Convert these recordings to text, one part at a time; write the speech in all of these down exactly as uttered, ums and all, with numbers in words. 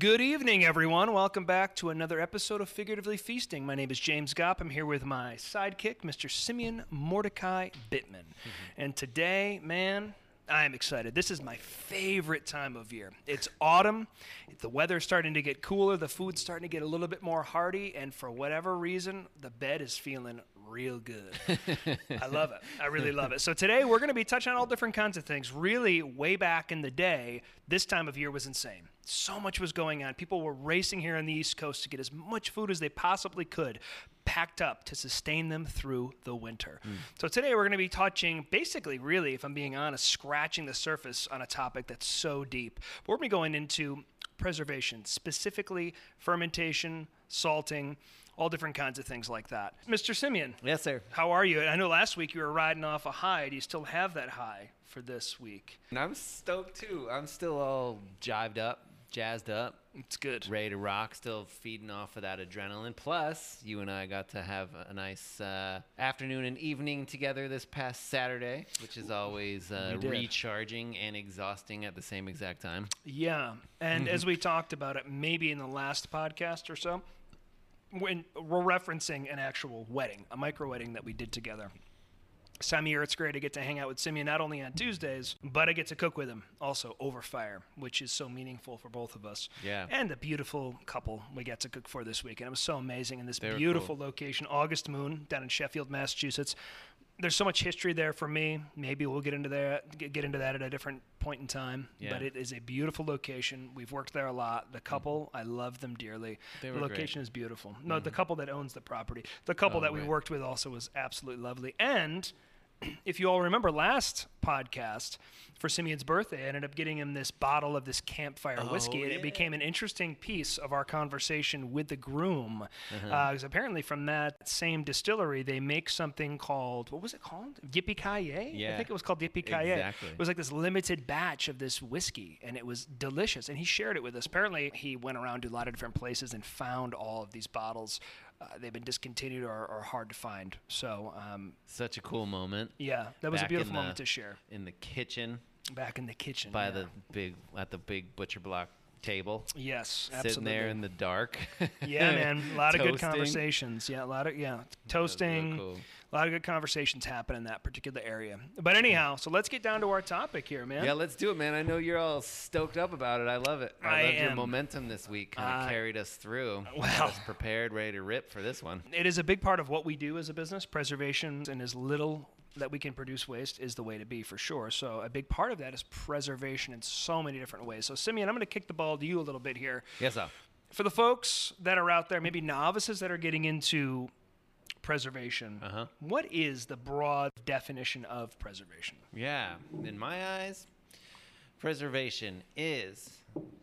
Good evening, everyone. Welcome back to another episode of Figuratively Feasting. My name is James Gopp. I'm here with my sidekick, Mister Simeon Mordecai Bittman. Mm-hmm. And today, man, I am excited. This is my favorite time of year. It's autumn. The weather's starting to get cooler. The food's starting to get a little bit more hearty. And for whatever reason, the bed is feeling real good. I love it. I really love it. So today we're going to be touching on all different kinds of things. Really, way back in the day, this time of year was insane. So much was going on. People were racing here on the East Coast to get as much food as they possibly could packed up to sustain them through the winter. Mm. So today we're going to be touching, basically, really, if I'm being honest, scratching the surface on a topic that's so deep. But we're going to be going into preservation, specifically fermentation, salting, all different kinds of things like that. Mister Simeon. Yes, sir. How are you? I know last week you were riding off a high. Do you still have that high for this week? And I'm stoked, too. I'm still all jived up, jazzed up. It's good. Ready to rock, still feeding off of that adrenaline. Plus, you and I got to have a nice uh, afternoon and evening together this past Saturday, which is always uh, recharging and exhausting at the same exact time. Yeah, and as we talked about it, maybe in the last podcast or so, when we're referencing an actual wedding, a micro wedding that we did together. This time of year, it's great to get to hang out with Simeon not only on Tuesdays, but I get to cook with him also over fire, which is so meaningful for both of us. Yeah. And a beautiful couple we got to cook for this week. And it was so amazing in this They were beautiful cool. location, August Moon, down in Sheffield, Massachusetts. There's so much history there for me. Maybe we'll get into that, get into that at a different point in time. Yeah. But it is a beautiful location. We've worked there a lot. The couple, I love them dearly. They the were location great. is beautiful. No, Mm-hmm. the couple that owns the property. The couple Oh, that we right. worked with also was absolutely lovely. And if you all remember last podcast, for Simeon's birthday, I ended up getting him this bottle of this campfire Oh, whiskey, and yeah. it became an interesting piece of our conversation with the groom. Uh-huh. Because apparently from that same distillery, they make something called, what was it called? Yippee-ki-yay? Yeah. I think it was called Yippee-ki-yay. Exactly. It was like this limited batch of this whiskey, and it was delicious. And he shared it with us. Apparently, he went around to a lot of different places and found all of these bottles. Uh, they've been discontinued or, or hard to find. So, um, Such a cool moment. yeah, that was Back a beautiful in the- moment to share. In the kitchen Back in the kitchen. by yeah. the big, at the big butcher block table. Yes, absolutely. Sitting there in the dark. Yeah, man, a lot of good Toasting. conversations. Yeah, a lot of yeah, toasting. Cool. A lot of good conversations happen in that particular area. But anyhow, so let's get down to our topic here, man. Yeah, let's do it, man. I know you're all stoked up about it. I love it. I, I love your am. momentum this week. Kind of Uh, carried us through. well- Got us prepared, ready to rip for this one. It is a big part of what we do as a business. Preservation and as little that we can produce waste is the way to be, for sure. So a big part of that is preservation in so many different ways. So Simeon, I'm going to kick the ball to you a little bit here. Yes, sir. For the folks that are out there, maybe novices that are getting into preservation, Uh-huh. what is the broad definition of preservation? Yeah. In my eyes, preservation is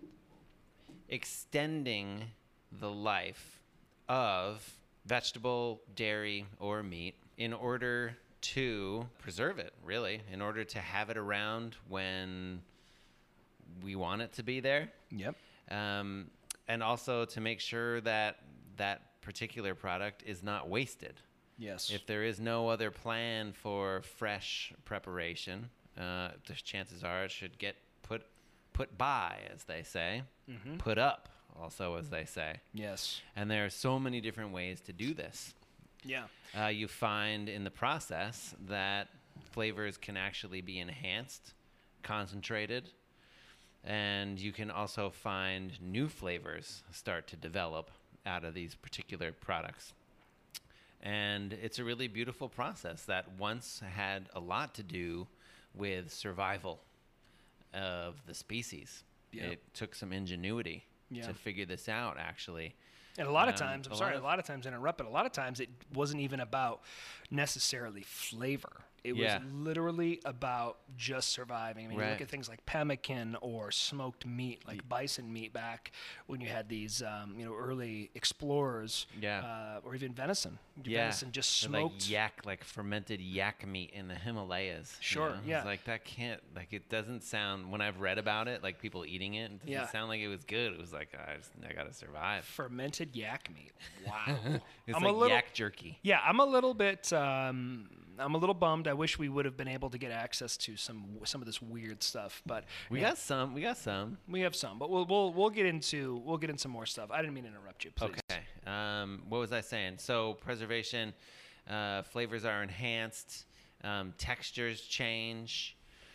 extending the life of vegetable, dairy, or meat in order to preserve it, really, in order to have it around when we want it to be there. Yep. Um, and also to make sure that that particular product is not wasted. Yes. If there is no other plan for fresh preparation, uh, the chances are it should get put put by, as they say, mm-hmm. put up, also, as they say. Yes. And there are so many different ways to do this. Yeah. Uh, you find in the process that flavors can actually be enhanced, concentrated, and you can also find new flavors start to develop out of these particular products. And it's a really beautiful process that once had a lot to do with survival of the species. Yeah. It took some ingenuity Yeah. to figure this out, actually. And a lot of Um, times, I'm a sorry, lot of- a lot of times I interrupt, but a lot of times it wasn't even about necessarily flavor. It Yeah. was literally about just surviving. I mean, you look Right. at things like pemmican or smoked meat, like bison meat back when you had these, um, you know, early explorers. Yeah. Uh, or even venison. Yeah, Venison just Or smoked. like yak, like fermented yak meat in the Himalayas. you Sure, know? yeah. It's like that can't, like it doesn't sound. When I've read about it, like people eating it, it doesn't Yeah. sound like it was good. It was like I, just, I gotta survive. Fermented yak meat. Wow. It's I'm like a little, yak jerky. Yeah, I'm a little bit. Um, I'm a little bummed. I wish we would have been able to get access to some some of this weird stuff, but We yeah, got some. We got some. we have some. But we'll we'll we'll get into we'll get into some more stuff. I didn't mean to interrupt you. Please. Okay. Um, what was I saying? So preservation, uh, flavors are enhanced, um, textures change,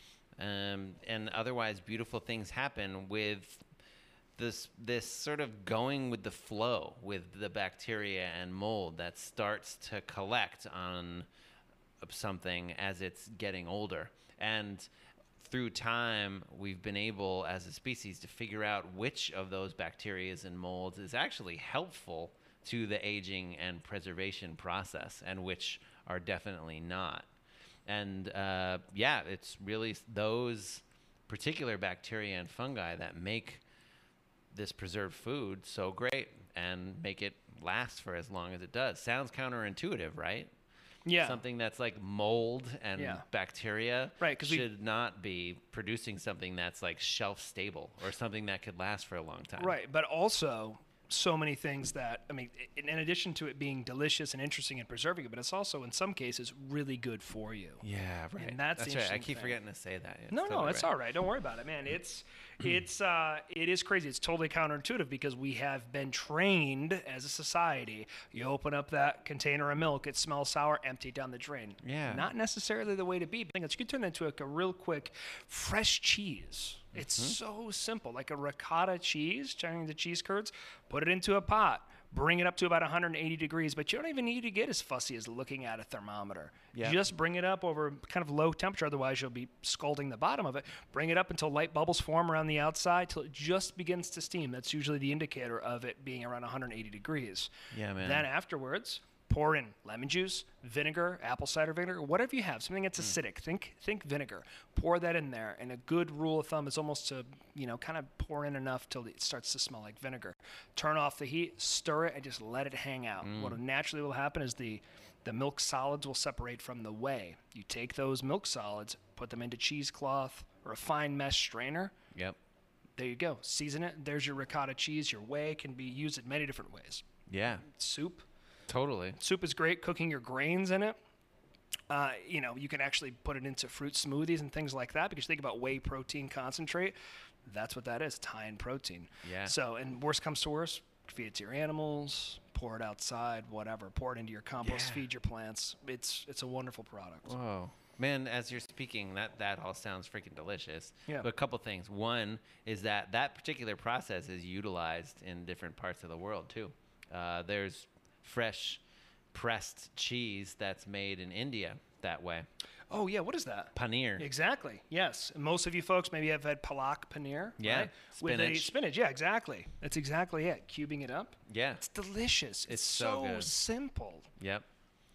um, and otherwise beautiful things happen with this this sort of going with the flow with the bacteria and mold that starts to collect on something as it's getting older. And through time, we've been able as a species to figure out which of those bacteria and molds is actually helpful to the aging and preservation process and which are definitely not. And uh, yeah, it's really those particular bacteria and fungi that make this preserved food so great and make it last for as long as it does. Sounds counterintuitive, right? Yeah. Something that's like mold and Yeah. bacteria Right, 'cause we- should not be producing something that's like shelf stable or something that could last for a long time. Right, but also so many things that, I mean, in, in addition to it being delicious and interesting and preserving it, but it's also in some cases really good for you. Yeah, right. And that's the right. I interesting keep thing. forgetting to say that. It's No, no, totally it's right. all right. Don't worry about it, man. It's it's uh, it is crazy. It's totally counterintuitive because we have been trained as a society. You open up that container of milk, it smells sour, empty it down the drain. Yeah. Not necessarily the way to be. But you could turn that into like a real quick fresh cheese. It's so simple, like a ricotta cheese, turning the cheese curds, put it into a pot, bring it up to about one hundred eighty degrees, but you don't even need to get as fussy as looking at a thermometer. Yeah. Just bring it up over kind of low temperature, otherwise you'll be scalding the bottom of it. Bring it up until light bubbles form around the outside till it just begins to steam. That's usually the indicator of it being around one hundred eighty degrees. Yeah, man. Then afterwards, pour in lemon juice, vinegar, apple cider vinegar, whatever you have, something that's acidic. Think think vinegar. Pour that in there, and a good rule of thumb is almost to, you know, kind of pour in enough till it starts to smell like vinegar. Turn off the heat, stir it, and just let it hang out. What naturally will happen is the the milk solids will separate from the whey. You take those milk solids, put them into cheesecloth or a fine mesh strainer. Yep. There you go. Season it. There's your ricotta cheese. Your whey can be used in many different ways. Yeah. Soup. Totally. Soup is great, cooking your grains in it. Uh, you know, you can actually put it into fruit smoothies and things like that because you think about whey protein concentrate. That's what that is. It's high in protein. Yeah. So, and worst comes to worst, feed it to your animals, pour it outside, whatever. Pour it into your compost, Yeah. feed your plants. It's it's a wonderful product. Whoa. Man, as you're speaking, that, that all sounds freaking delicious. Yeah. But a couple things. One is that that particular process is utilized in different parts of the world, too. Uh, there's fresh pressed cheese that's made in India that way. Oh, yeah. What is that? Paneer. Exactly. Yes. And most of you folks maybe have had palak paneer. Yeah, Right? With a spinach. spinach. Yeah, exactly. That's exactly it. Cubing it up. Yeah. It's delicious. It's, It's so good. simple. Yep.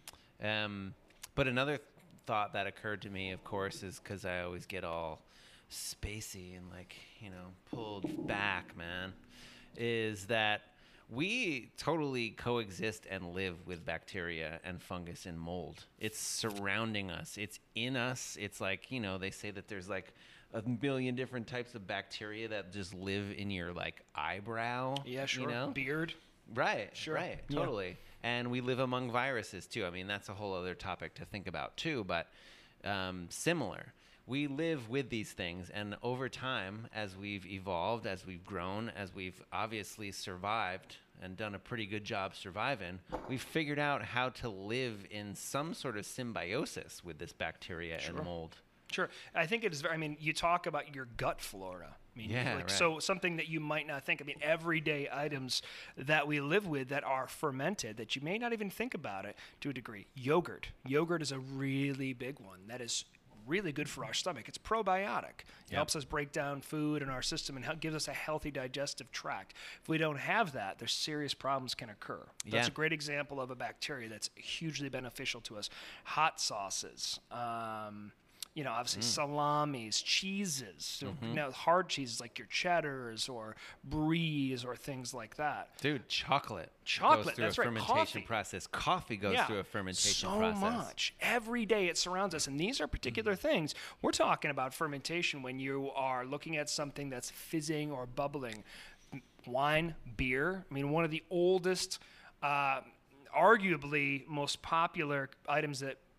Um, but another th- thought that occurred to me, of course, is because I always get all spacey and like, you know, pulled back, man, is that we totally coexist and live with bacteria and fungus and mold. It's surrounding us. It's in us. It's like, you know, they say that there's like a million different types of bacteria that just live in your like eyebrow. Yeah, sure. You know? Beard. Right, Sure. right, Yeah. totally. And we live among viruses too. I mean, that's a whole other topic to think about too, but um, similar. We live with these things, and over time, as we've evolved, as we've grown, as we've obviously survived and done a pretty good job surviving, we've figured out how to live in some sort of symbiosis with this bacteria Sure. and mold. Sure. I think it is very, I mean, you talk about your gut flora. I mean, Yeah, like, right. so something that you might not think. I mean, everyday items that we live with that are fermented that you may not even think about it to a degree. Yogurt. Yogurt is a really big one. That is really good for our stomach. It's probiotic. It Yep. helps us break down food in our system and hel- gives us a healthy digestive tract. If we don't have that, there's serious problems can occur. That's Yeah. a great example of a bacteria that's hugely beneficial to us. Hot sauces. Um, you know, obviously salamis, cheeses, so, you know, hard cheeses like your cheddars or bries or things like that. Dude, chocolate. Chocolate, goes through that's a right, fermentation coffee. process. Coffee goes Yeah, through a fermentation so process. much. Every day it surrounds us. And these are particular things. We're talking about fermentation when you are looking at something that's fizzing or bubbling. M- Wine, beer. I mean, one of the oldest, uh, arguably most popular items that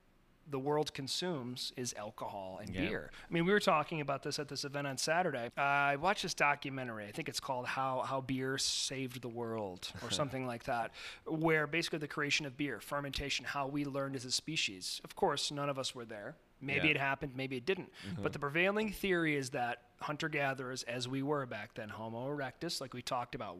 the world consumes is alcohol and Yep. beer. I mean, we were talking about this at this event on Saturday. Uh, I watched this documentary. I think it's called How How Beer Saved the World or something like that, where basically the creation of beer, fermentation, how we learned as a species. Of course, none of us were there. Maybe Yeah. it happened, maybe it didn't. But the prevailing theory is that hunter-gatherers, as we were back then, Homo erectus, like we talked about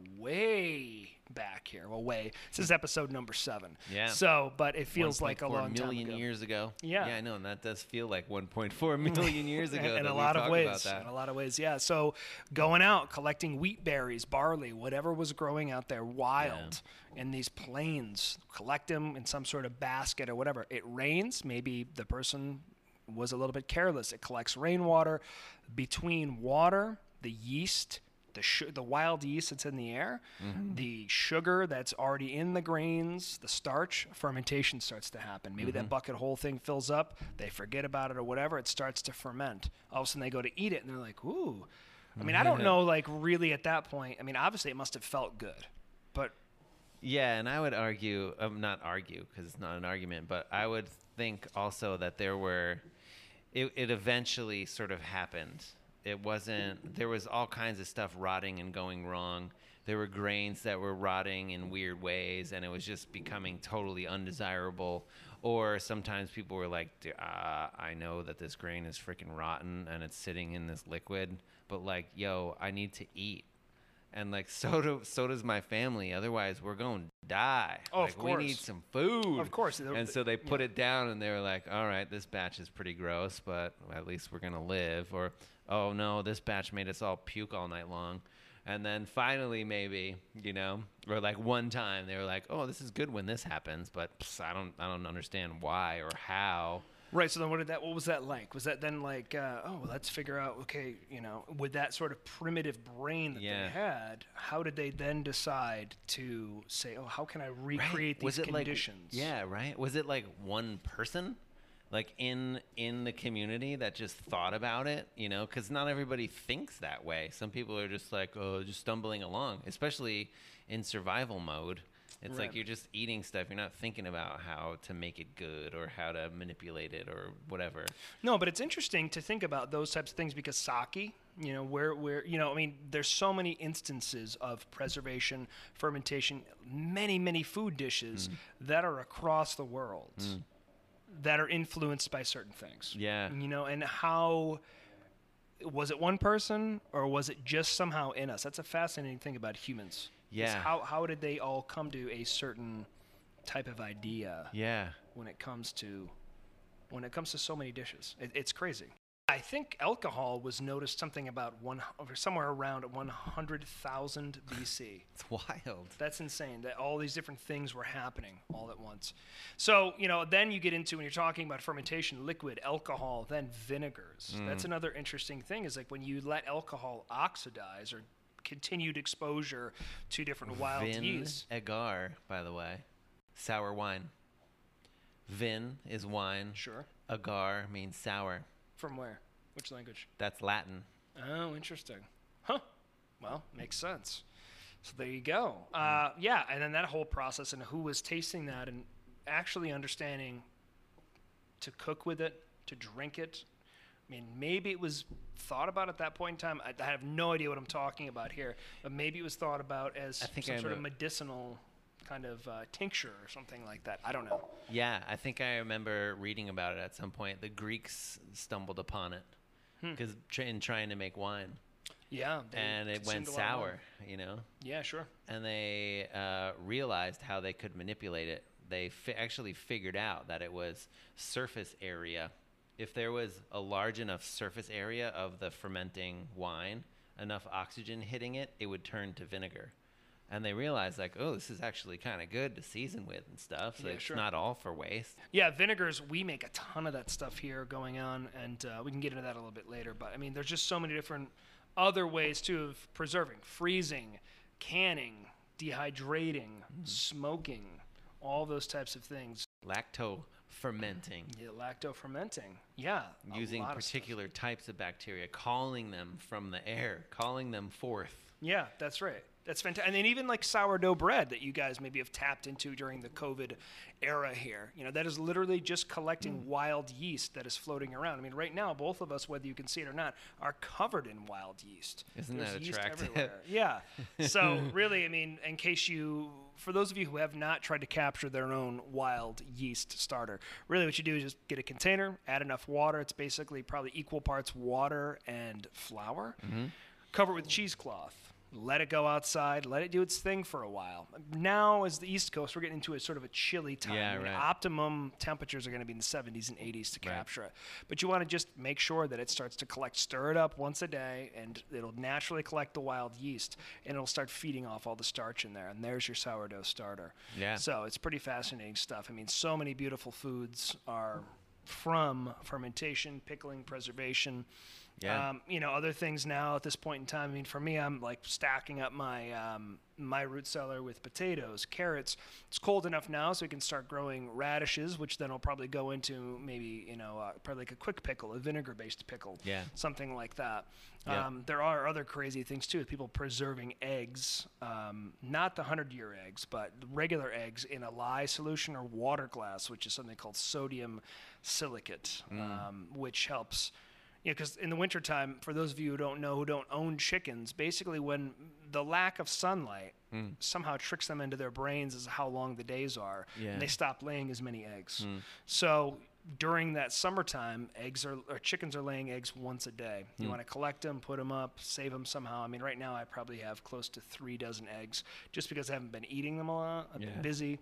way back here. Well, way. This is episode number seven. Yeah. So, but it feels like a one point four long time million ago. years ago. Yeah. Yeah, I know, and that does feel like one point four million years ago. in, in that a we lot of talked ways. about that. In a lot of ways, yeah. So going out, collecting wheat berries, barley, whatever was growing out there wild in these plains, collect them in some sort of basket or whatever. It rains, maybe the person was a little bit careless. It collects rainwater. Between water, the yeast, the sh- the wild yeast that's in the air, Mm-hmm. the sugar that's already in the grains, the starch, fermentation starts to happen. Maybe Mm-hmm. that bucket whole thing fills up, they forget about it or whatever, it starts to ferment. All of a sudden they go to eat it and they're like, ooh. I mean, I don't know, like, really at that point. I mean, obviously it must have felt good, but Yeah, and I would argue, um, not argue because it's not an argument, but I would think also that there were, it, it eventually sort of happened. It wasn't, there was all kinds of stuff rotting and going wrong. There were grains that were rotting in weird ways, and it was just becoming totally undesirable. Or sometimes people were like, "D- uh, I know that this grain is freaking rotten and it's sitting in this liquid, but like, yo, I need to eat. And like, so do so does my family. Otherwise, we're going to die. Oh, of like, we need course. some food. Of course. And so they put it down, and they were like, all right, this batch is pretty gross, but at least we're gonna live. Or, oh no, this batch made us all puke all night long. And then finally, maybe, you know, or like one time they were like, oh, this is good when this happens, but pss, I don't I don't understand why or how. Right. So then, what did that? What was that like? Was that then like, uh, oh, let's figure out? Okay, you know, with that sort of primitive brain that Yeah. they had, how did they then decide to say, oh, how can I recreate Was these it conditions? Like, yeah, right. Was it like one person, like in in the community that just thought about it? You know, because not everybody thinks that way. Some people are just like, oh, just stumbling along, especially in survival mode. It's Right. like you're just eating stuff. You're not thinking about how to make it good or how to manipulate it or whatever. No, but it's interesting to think about those types of things because sake, you know, where where you know, I mean, there's so many instances of preservation, fermentation, many many food dishes that are across the world that are influenced by certain things. Yeah. You know, and how was it one person or was it just somehow in us? That's a fascinating thing about humans. is Yeah. How how did they all come to a certain type of idea? Yeah. when it comes to when it comes to so many dishes. It, it's crazy. I think alcohol was noticed something about one or somewhere around one hundred thousand B C. It's wild. That's insane that all these different things were happening all at once. So, you know, then you get into when you're talking about fermentation, liquid, alcohol, then vinegars. That's another interesting thing is like when you let alcohol oxidize or continued exposure to different wild Vin yeasts. agar, by the way. Sour wine. Vin is wine. Sure. Agar means sour. From where? Which language? That's Latin. Oh, interesting. Huh. Well, makes sense. So there you go. Uh, yeah, and then that whole process and who was tasting that and actually understanding to cook with it, to drink it. I mean, maybe it was thought about at that point in time. I, I have no idea what I'm talking about here, but maybe it was thought about as I think some I sort of wrote- medicinal kind of uh, tincture or something like that. I don't know. Yeah, I think I remember reading about it at some point. The Greeks stumbled upon it Hmm. because tr- in trying to make wine, Yeah. they and it went consumed a lot of wine. sour. You know, Yeah, sure. and they uh, realized how they could manipulate it. They fi- actually figured out that it was surface area. If there was a large enough surface area of the fermenting wine, enough oxygen hitting it, it would turn to vinegar. And they realized, like, oh, this is actually kind of good to season with and stuff. So Yeah, it's sure. not all for waste. Yeah, vinegars, we make a ton of that stuff here going on, and uh, we can get into that a little bit later. But, I mean, there's just so many different other ways, too, of preserving, freezing, canning, dehydrating, smoking, all those types of things. Lacto fermenting, Yeah, lacto-fermenting. Yeah. a using lot of stuff. particular types of bacteria, calling them from the air, calling them forth. Yeah, that's right. That's fantastic. And then even like sourdough bread that you guys maybe have tapped into during the COVID era here, you know, that is literally just collecting mm. wild yeast that is floating around. I mean, right now, both of us, whether you can see it or not, are covered in wild yeast. Isn't There's that yeast attractive? Everywhere. Yeah. So really, I mean, in case you, for those of you who have not tried to capture their own wild yeast starter, really what you do is just get a container, add enough water. It's basically probably equal parts water and flour. Mm-hmm. Cover it with cheesecloth. Let it go outside. Let it do its thing for a while. Now, as the East Coast, we're getting into a sort of a chilly time. Yeah, I mean, right. Optimum temperatures are going to be in the seventies and eighties to Right. capture it. But you want to just make sure that it starts to collect. Stir it up once a day, and it'll naturally collect the wild yeast, and it'll start feeding off all the starch in there. And there's your sourdough starter. Yeah. So it's pretty fascinating stuff. I mean, so many beautiful foods are from fermentation, pickling, preservation. Yeah. Um, you know, other things now at this point in time. I mean, for me, I'm like stacking up my um, my root cellar with potatoes, carrots. It's cold enough now, so we can start growing radishes, which then will probably go into maybe, you know, uh, probably like a quick pickle, a vinegar-based pickle, Yeah. something like that. Yeah. Um, there are other crazy things too, with people preserving eggs, um, not the hundred-year eggs, but regular eggs in a lye solution or water glass, which is something called sodium silicate, Mm. um, which helps. Yeah, because in the wintertime, for those of you who don't know, who don't own chickens, basically when the lack of sunlight Mm. somehow tricks them into their brains as how long the days are, Yeah. and they stop laying as many eggs. Mm. So during that summertime, eggs are or chickens are laying eggs once a day. You Mm. want to collect them, put them up, save them somehow. I mean, right now I probably have close to three dozen eggs, just because I haven't been eating them a lot. I've Yeah. been busy.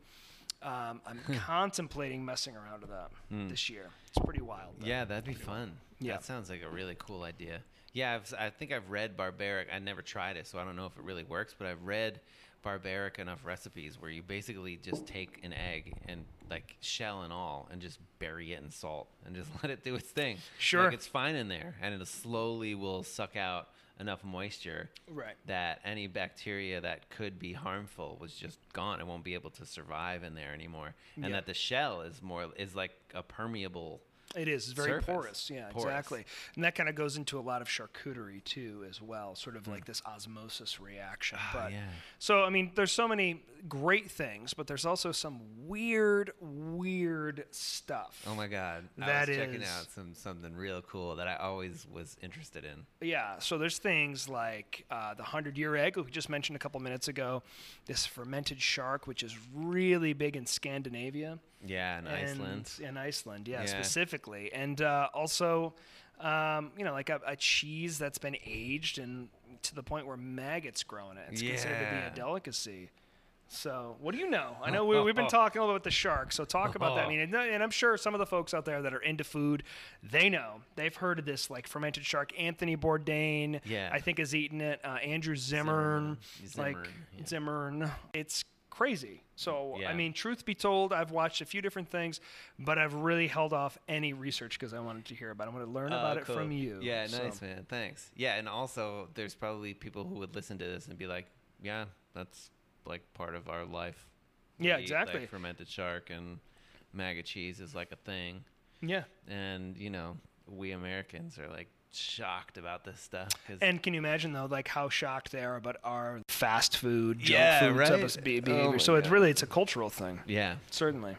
Um, I'm contemplating messing around with that Mm. this year. It's pretty wild. though. Yeah, that'd be fun. Yeah. That sounds like a really cool idea. Yeah, I've, I think I've read barbaric. I never tried it, so I don't know if it really works, but I've read barbaric enough recipes where you basically just take an egg and like shell and all and just bury it in salt and just let it do its thing. Sure. Like it's fine in there, and it slowly will suck out enough moisture Right. that any bacteria that could be harmful was just gone. It won't be able to survive in there anymore. And Yeah. that the shell is more is like a permeable. It is. It's very surface. porous. Yeah, Porous. exactly. And that kind of goes into a lot of charcuterie too, as well. Sort of Mm. like this osmosis reaction. Ah, but yeah. so I mean, there's so many great things, but there's also some weird, weird stuff. Oh my God! I That was checking is- out some something real cool that I always was interested in. Yeah, so there's things like uh, the hundred-year egg, we just mentioned a couple minutes ago. This fermented shark, which is really big in Scandinavia. Yeah, in and Iceland. In Iceland, yeah, Yeah. specifically. And uh, also, um, you know, like a, a cheese that's been aged and to the point where maggots grow in it. It's considered to be Yeah. a delicacy. So, what do you know? I know we, we've been talking a little about the shark, so talk about that. I mean, and, and I'm sure some of the folks out there that are into food, they know. They've heard of this, like, fermented shark. Anthony Bourdain, Yeah. I think, has eaten it. Uh, Andrew Zimmern, Zimmern. like, Zimmern, yeah. Zimmern. It's crazy. So, Yeah. I mean, truth be told, I've watched a few different things, but I've really held off any research because I wanted to hear about it. I want to learn Oh, about cool. it from you. Yeah, So- nice, man. Thanks. Yeah, and also there's probably people who would listen to this and be like, yeah, that's like part of our life. Yeah, We eat, exactly. Like fermented shark and maggot cheese is like a thing. Yeah. And, you know, we Americans are like shocked about this stuff. 'Cause And can you imagine, though, like how shocked they are about our fast food, junk Yeah, food type right? of be- Oh behavior. my so it's God. really, it's a cultural thing. yeah. Certainly.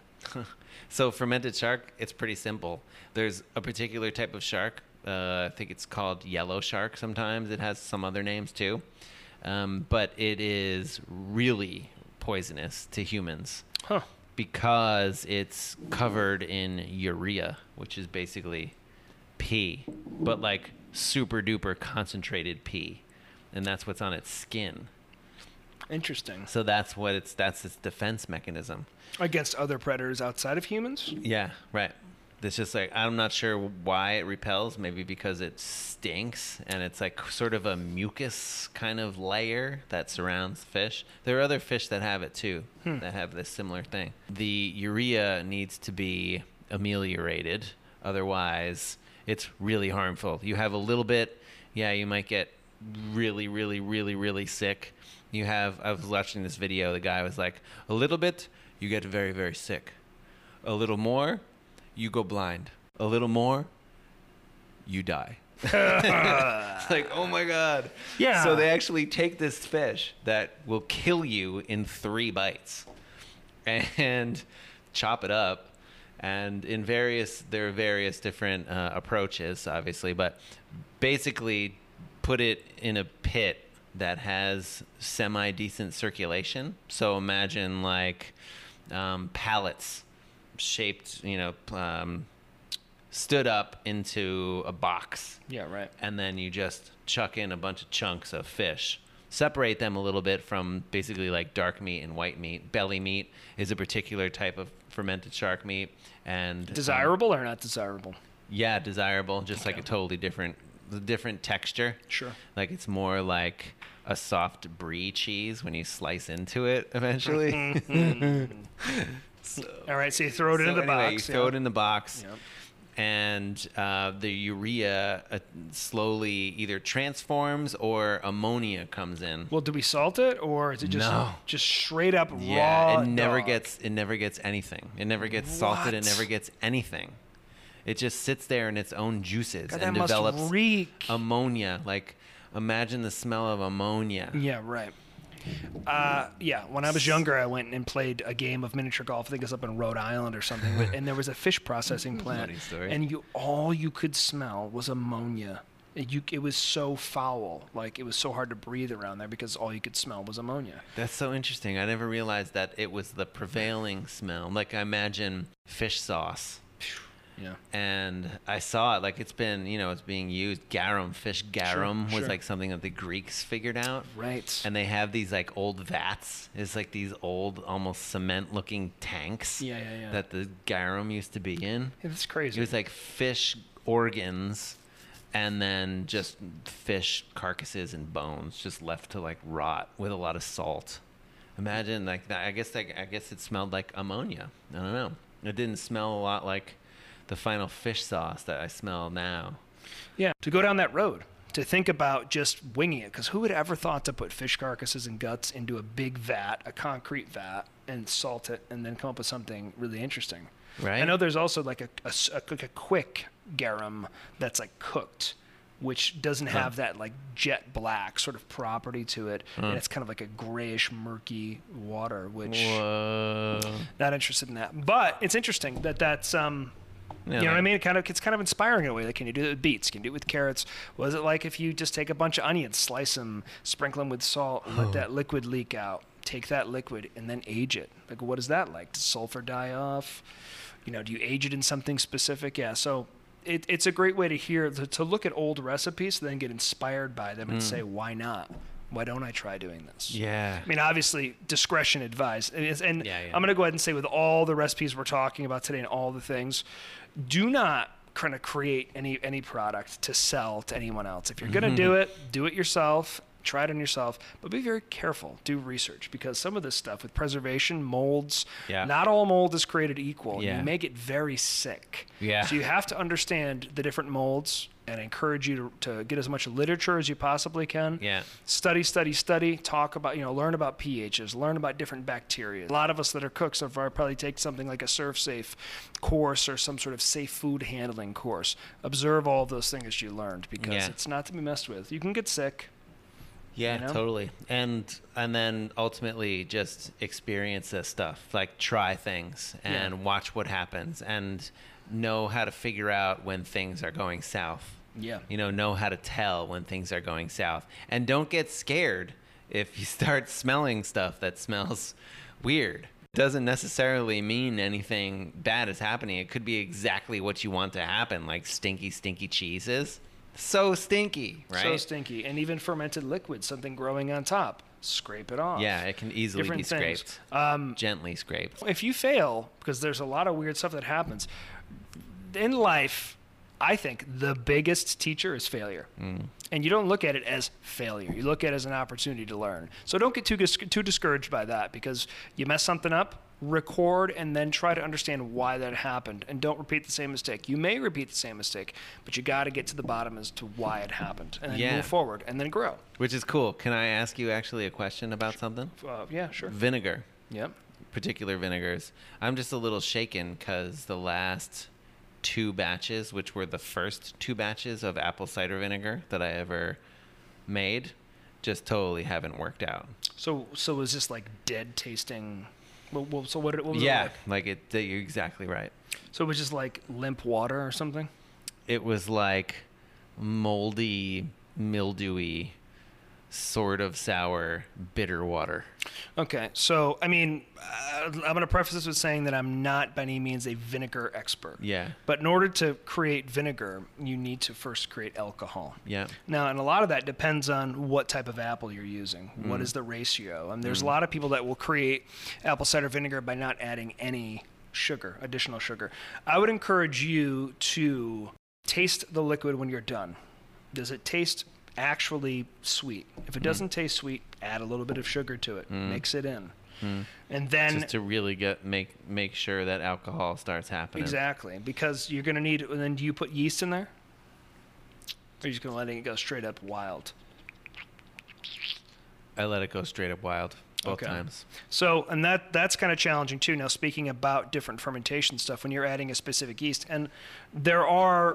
So fermented shark, it's pretty simple. There's a particular type of shark. Uh, I think it's called yellow shark sometimes. It has some other names too. Um, but it is really poisonous to humans Huh. because it's covered in urea, which is basically pee, but like super duper concentrated pee. And that's what's on its skin. Interesting. So that's what it's, that's its defense mechanism. Against other predators outside of humans? Yeah, right. It's just like, I'm not sure why it repels. Maybe because it stinks and it's like sort of a mucus kind of layer that surrounds fish. There are other fish that have it too, Hmm. that have this similar thing. The urea needs to be ameliorated. Otherwise, it's really harmful. You have a little bit, yeah, you might get really, really, really, really sick. You have, I was watching this video, the guy was like, a little bit, you get very, very sick. A little more, you go blind. A little more, you die. It's like, oh my God. Yeah. So they actually take this fish that will kill you in three bites and chop it up. And in various, there are various different uh, approaches, obviously, but basically put it in a pit that has semi-decent circulation. So imagine like um, pallets shaped, you know, um, stood up into a box. Yeah, right. And then you just chuck in a bunch of chunks of fish. Separate them a little bit from basically like dark meat and white meat. Belly meat is a particular type of fermented shark meat. And Desirable um, or not desirable? yeah, desirable. Just Okay. like a totally different, different texture. Sure. Like it's more like a soft brie cheese when you slice into it eventually. So, All right, so you throw it so into the anyway, box. You throw yeah. it in the box. Yep. And uh, the urea uh, slowly either transforms or ammonia comes in. Well, do we salt it, or is it just No. just straight up Yeah, raw? it never dog? gets it never gets anything. It never gets salted. It What? never gets anything. It just sits there in its own juices God, and that must develops reek. ammonia. Like imagine the smell of ammonia. Yeah, right. Uh, yeah, when I was younger, I went and played a game of miniature golf. I think it was up in Rhode Island or something. but- and there was a fish processing plant, Funny story. and you all you could smell was ammonia. It, you, it was so foul, like it was so hard to breathe around there because all you could smell was ammonia. That's so interesting. I never realized that it was the prevailing smell. Like I imagine fish sauce. Yeah. And I saw it, like it's been, you know, it's being used. Garum, fish garum was sure. like something that the Greeks figured out. Right. And they have these like old vats. It's like these old, almost cement-looking tanks Yeah, yeah, yeah. that the garum used to be in. Yeah, that's crazy. It was like fish organs and then just fish carcasses and bones just left to like rot with a lot of salt. Imagine like that. I guess like, I guess it smelled like ammonia. I don't know. It didn't smell a lot like the final fish sauce that I smell now. Yeah, to go down that road, to think about just winging it, because who would ever thought to put fish carcasses and guts into a big vat, a concrete vat, and salt it, and then come up with something really interesting? Right? I know there's also like a, a s- a- like a quick garum that's like cooked, which doesn't Huh. have that like jet black sort of property to it, Huh. and it's kind of like a grayish, murky water, which Whoa. not interested in that. But it's interesting that that's um, Yeah, you know what I like- mean? It kind of it's kind of inspiring in a way. Like, can you do it with beets? Can you do it with carrots? What is it like if you just take a bunch of onions, slice them, sprinkle them with salt, and let that liquid leak out? Take that liquid and then age it. Like, what is that like? Does sulfur die off? You know, do you age it in something specific? Yeah. So it, it's a great way to hear to, to look at old recipes, then get inspired by them and Mm. say, why not? Why don't I try doing this? Yeah. I mean, obviously, discretion advised. And, it's- and Yeah, yeah. I'm going to go ahead and say, with all the recipes we're talking about today and all the things, do not kind of create any any product to sell to anyone else. If you're going to do it, do it yourself. Try it on yourself, but be very careful. Do research, because some of this stuff with preservation, molds, Yeah. not all mold is created equal. Yeah. You may get very sick. Yeah. So you have to understand the different molds, and I encourage you to, to get as much literature as you possibly can. Yeah. Study, study, study. Talk about, you know, learn about pHs, learn about different bacteria. A lot of us that are cooks so far probably take something like a ServSafe course or some sort of safe food handling course. Observe all of those things you learned, because Yeah. it's not to be messed with. You can get sick. Yeah, you know? totally. And and then ultimately just experience this stuff. Like try things and Yeah. watch what happens and know how to figure out when things are going south. Yeah. You know, know how to tell when things are going south. And don't get scared if you start smelling stuff that smells weird. It doesn't necessarily mean anything bad is happening. It could be exactly what you want to happen, like stinky, stinky cheeses. So stinky, right? So stinky. And even fermented liquid, something growing on top. Scrape it off. Yeah, it can easily Different be things. scraped. Um, Gently scraped. if you fail, because there's a lot of weird stuff that happens in life, I think the biggest teacher is failure. Mm. And you don't look at it as failure. You look at it as an opportunity to learn. So don't get too dis- too discouraged by that, because you mess something up, record, and then try to understand why that happened. And don't repeat the same mistake. You may repeat the same mistake, but you got to get to the bottom as to why it happened, and then Yeah. move forward, and then grow. Which is cool. Can I ask you actually a question about something? Uh, yeah, sure. Vinegar, Yep. particular vinegars. I'm just a little shaken because the last two batches, which were the first two batches of apple cider vinegar that I ever made, just totally haven't worked out. So, so was this like dead tasting? Well, well, so what, what was yeah, it like like? it. You're exactly right. So it was just like limp water or something? It was like moldy, mildewy, sort of sour, bitter water. Okay, so I mean, uh, I'm going to preface this with saying that I'm not by any means a vinegar expert. Yeah. But in order to create vinegar, you need to first create alcohol. Yeah. Now, and a lot of that depends on what type of apple you're using. Mm. What is the ratio? And there's mm. a lot of people that will create apple cider vinegar by not adding any sugar, additional sugar. I would encourage you to taste the liquid when you're done. Does it taste actually sweet? If it doesn't mm. taste sweet, add a little bit of sugar to it. Mm. Mix it in. Mm. And then just to really get make make sure that alcohol starts happening. Exactly, because you're going to need. And then do you put yeast in there? Or are you just going to let it go straight up wild? I let it go straight up wild both okay. times. So, and that that's kind of challenging too. Now, speaking about different fermentation stuff, when you're adding a specific yeast, and there are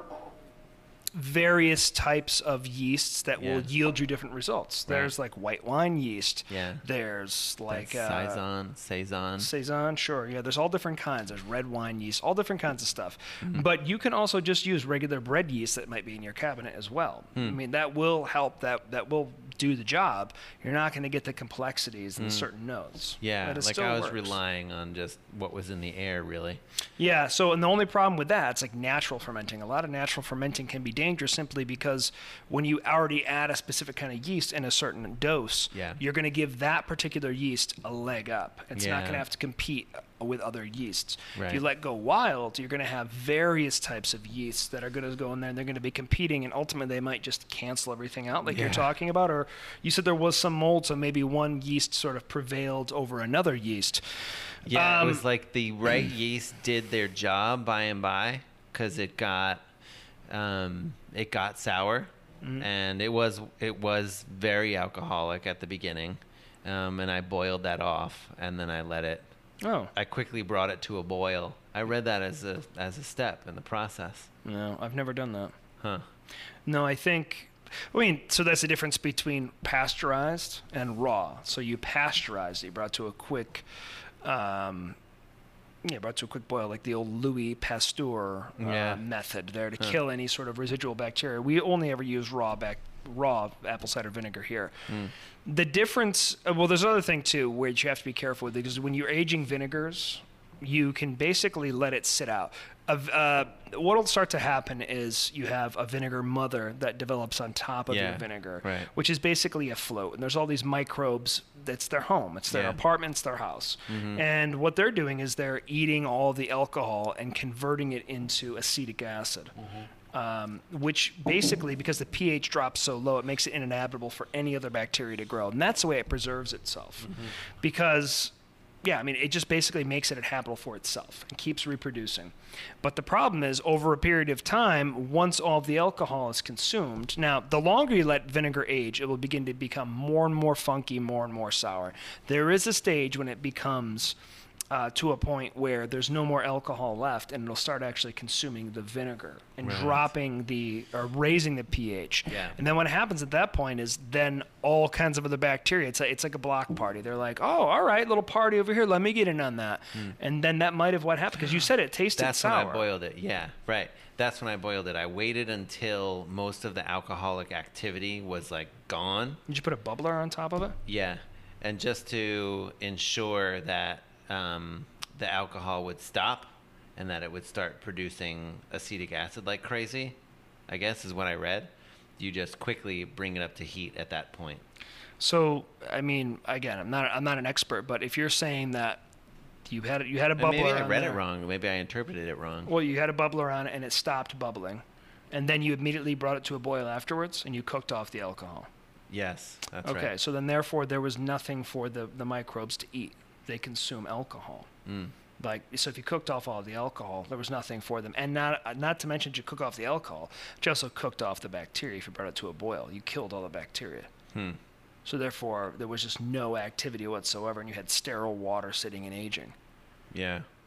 various types of yeasts that yeah. will yield you different results. Right. There's like white wine yeast. Yeah. There's like uh, saison, saison. Saison, sure. Yeah. There's all different kinds. There's red wine yeast, all different kinds of stuff. Mm-hmm. But you can also just use regular bread yeast that might be in your cabinet as well. Mm. I mean, that will help. That that will do the job. You're not going to get the complexities in mm. certain notes. Yeah. Like I was works. relying on just what was in the air, really. Yeah. So, and the only problem with that, it's like natural fermenting. A lot of natural fermenting can be dangerous simply because when you already add a specific kind of yeast in a certain dose, yeah. you're going to give that particular yeast a leg up. It's yeah. not going to have to compete with other yeasts. Right. If you let go wild, you're going to have various types of yeasts that are going to go in there and they're going to be competing, and ultimately they might just cancel everything out like yeah. you're talking about. Or you said there was some mold, so maybe one yeast sort of prevailed over another yeast. Yeah, um, it was like the right yeast did their job by and by because it got um, it got sour, mm-hmm. and it was it was very alcoholic at the beginning, um, and I boiled that off, and then I let it. Oh. I quickly brought it to a boil. I read that as a as a step in the process. No, I've never done that. Huh. No, I think. I mean, so that's the difference between pasteurized and raw. So you pasteurize it, you brought to a quick. Um, Yeah, brought to a quick boil, like the old Louis Pasteur uh, yeah. method there to huh. kill any sort of residual bacteria. We only ever use raw bac- raw apple cider vinegar here. Mm. The difference, uh, well, there's another thing too, which you have to be careful with, because when you're aging vinegars, you can basically let it sit out. Uh, what will start to happen is you have a vinegar mother that develops on top of yeah, your vinegar, right. which is basically a float. And there's all these microbes. That's their home. It's their yeah. apartment. It's their house. Mm-hmm. And what they're doing is they're eating all the alcohol and converting it into acetic acid. Mm-hmm. Um, which basically, because the pH drops so low, it makes it inhabitable for any other bacteria to grow. And that's the way it preserves itself. Mm-hmm. Because... Yeah, I mean, it just basically makes it inhabitable for itself and keeps reproducing. But the problem is, over a period of time, once all of the alcohol is consumed, now, the longer you let vinegar age, it will begin to become more and more funky, more and more sour. There is a stage when it becomes uh, to a point where there's no more alcohol left, and it'll start actually consuming the vinegar and right. dropping the, or raising the pH. Yeah. And then what happens at that point is then all kinds of other bacteria, it's, a, it's like a block party. They're like, oh, all right, little party over here, let me get in on that. Mm. And then that might have what happened, because you said it tasted That's sour. That's when I boiled it, yeah, right. That's when I boiled it. I waited until most of the alcoholic activity was like gone. Did you put a bubbler on top of it? Yeah, and just to ensure that um, the alcohol would stop and that it would start producing acetic acid like crazy, I guess is what I read. You just quickly bring it up to heat at that point. So, I mean, again, I'm not I'm not an expert, but if you're saying that you had you had a bubbler, maybe I on read there, it wrong. Maybe I interpreted it wrong. Well, you had a bubbler on it and it stopped bubbling, and then you immediately brought it to a boil afterwards, and you cooked off the alcohol. Yes, that's okay, right. Okay, so then therefore there was nothing for the, the microbes to eat. They consume alcohol. Mm. Like, so if you cooked off all the alcohol, there was nothing for them. And not not to mention, you cook off the alcohol, but you also cooked off the bacteria. If you brought it to a boil, you killed all the bacteria. Hmm. So therefore, there was just no activity whatsoever, and you had sterile water sitting and aging. Yeah.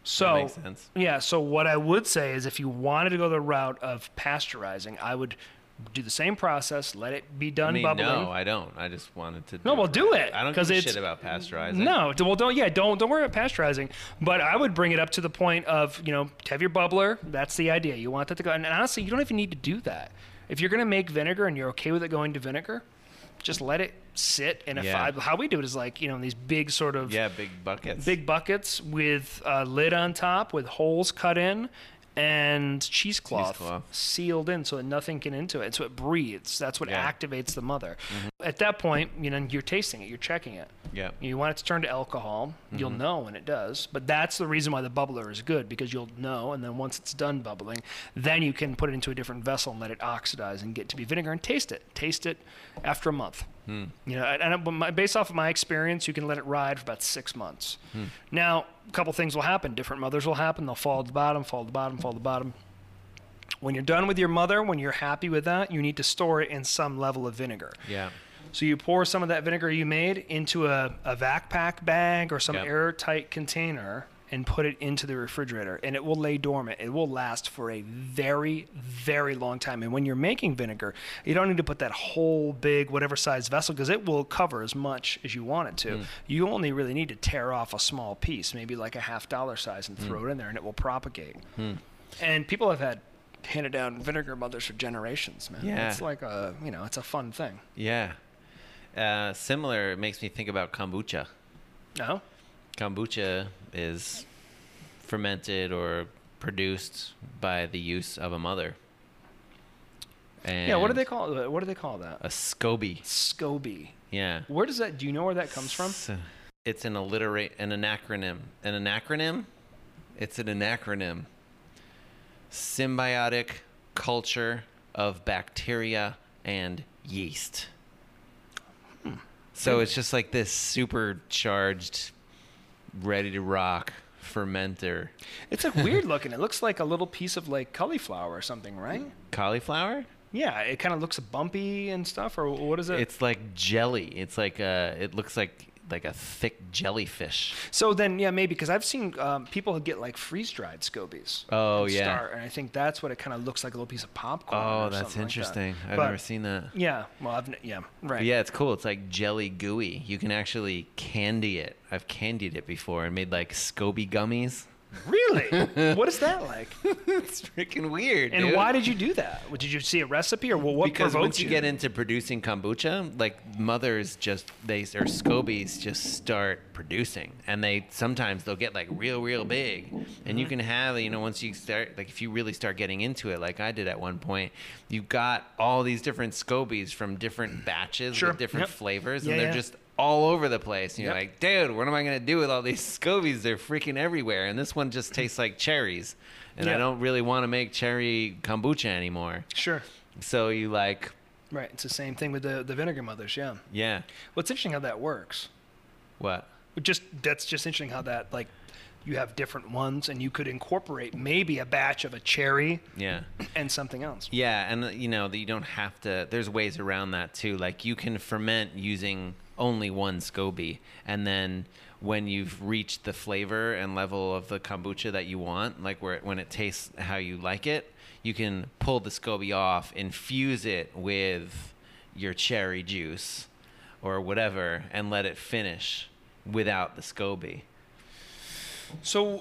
So, that makes sense. yeah, so what I would say is if you wanted to go the route of pasteurizing, I would do the same process, let it be done I mean, bubbling. no, I don't. I just wanted to. No, do well, it do right. it, I don't 'cause give a it's- shit about pasteurizing. No, d- well, don't yeah, don't don't worry about pasteurizing. But I would bring it up to the point of you know have your bubbler. That's the idea. You want that to go. And honestly, you don't even need to do that. If you're gonna make vinegar and you're okay with it going to vinegar, just let it sit in a Yeah. five. How we do it is like you know in these big sort of Yeah, big buckets. big buckets with a lid on top with holes cut in and cheesecloth, Cheesecloth. sealed in so that nothing can into it. So it breathes. That's what Yeah. activates the mother. At that point, you know, you're tasting it, you're checking it. Yeah. You want it to turn to alcohol. You'll know when it does. But that's the reason why the bubbler is good, because you'll know, and then once it's done bubbling, then you can put it into a different vessel and let it oxidize and get to be vinegar and taste it. Taste it after a month. You know, and and my, based off of my experience, you can let it ride for about six months. Now, a couple things will happen. Different mothers will happen. They'll fall at the bottom, fall at the bottom, fall at the bottom. When you're done with your mother, when you're happy with that, you need to store it in some level of vinegar. Yeah. So you pour some of that vinegar you made into a, a vac pack bag or some Yep. airtight container and put it into the refrigerator, and it will lay dormant. It will last for a very, very long time. And when you're making vinegar, you don't need to put that whole big whatever size vessel because it will cover as much as you want it to. You only really need to tear off a small piece, maybe like a half dollar size, and throw it in there, and it will propagate. And people have had handed down vinegar mothers for generations, man. Yeah. It's like a, you know, it's a fun thing. Yeah. Uh, similar, it makes me think about kombucha. No? Kombucha is fermented or produced by the use of a mother. And Yeah, what do they call it? What do they call that? A SCOBY. SCOBY. Yeah. Where does that, do you know where that comes from? S- It's an alliterate, an anacronym. An anacronym? It's an anacronym. Symbiotic culture of bacteria and yeast. So it's just like this supercharged, ready to rock fermenter. It's like weird looking. It looks like a little piece of like cauliflower or something, right? Cauliflower? Yeah, it kind of looks bumpy and stuff, or what is it? It's like jelly. It's like a, it looks like like a thick jellyfish. So then, yeah, maybe, because I've seen um, people get like freeze-dried SCOBYs. Oh, and yeah. Start, and I think that's what it kind of looks like, a little piece of popcorn. Oh, or that's something like that. interesting. I've But- never seen that. Yeah, well, I've, n- yeah, right. But yeah, it's cool. It's like jelly gooey. You can actually candy it. I've candied it before and made like SCOBY gummies. Really? What is that like? It's freaking weird. And dude. why did you do that? Did you see a recipe, or what, what Because provoked once you get into producing kombucha, like mothers just they or SCOBYs just start producing, and they sometimes they'll get like real real big, and you can have you know once you start like if you really start getting into it, like I did at one point, you've got all these different SCOBYs from different batches Sure. with different Yep. flavors, Yeah, and they're yeah. just all over the place. And you're Yep. like, dude, what am I gonna do with all these SCOBYs? They're freaking everywhere, and this one just tastes like cherries, and Yeah. I don't really want to make cherry kombucha anymore. Sure. So you like, Right. It's the same thing with the, the vinegar mothers, yeah. yeah, Well, it's interesting how that works. what? Just That's just interesting how that, like, you have different ones, and you could incorporate maybe a batch of a cherry Yeah. and something else. Yeah, and uh, you know, that you don't have to there's ways around that too. Like you can ferment using only one SCOBY, and then when you've reached the flavor and level of the kombucha that you want, like where it, when it tastes how you like it, you can pull the SCOBY off, infuse it with your cherry juice or whatever, and let it finish without the SCOBY. So,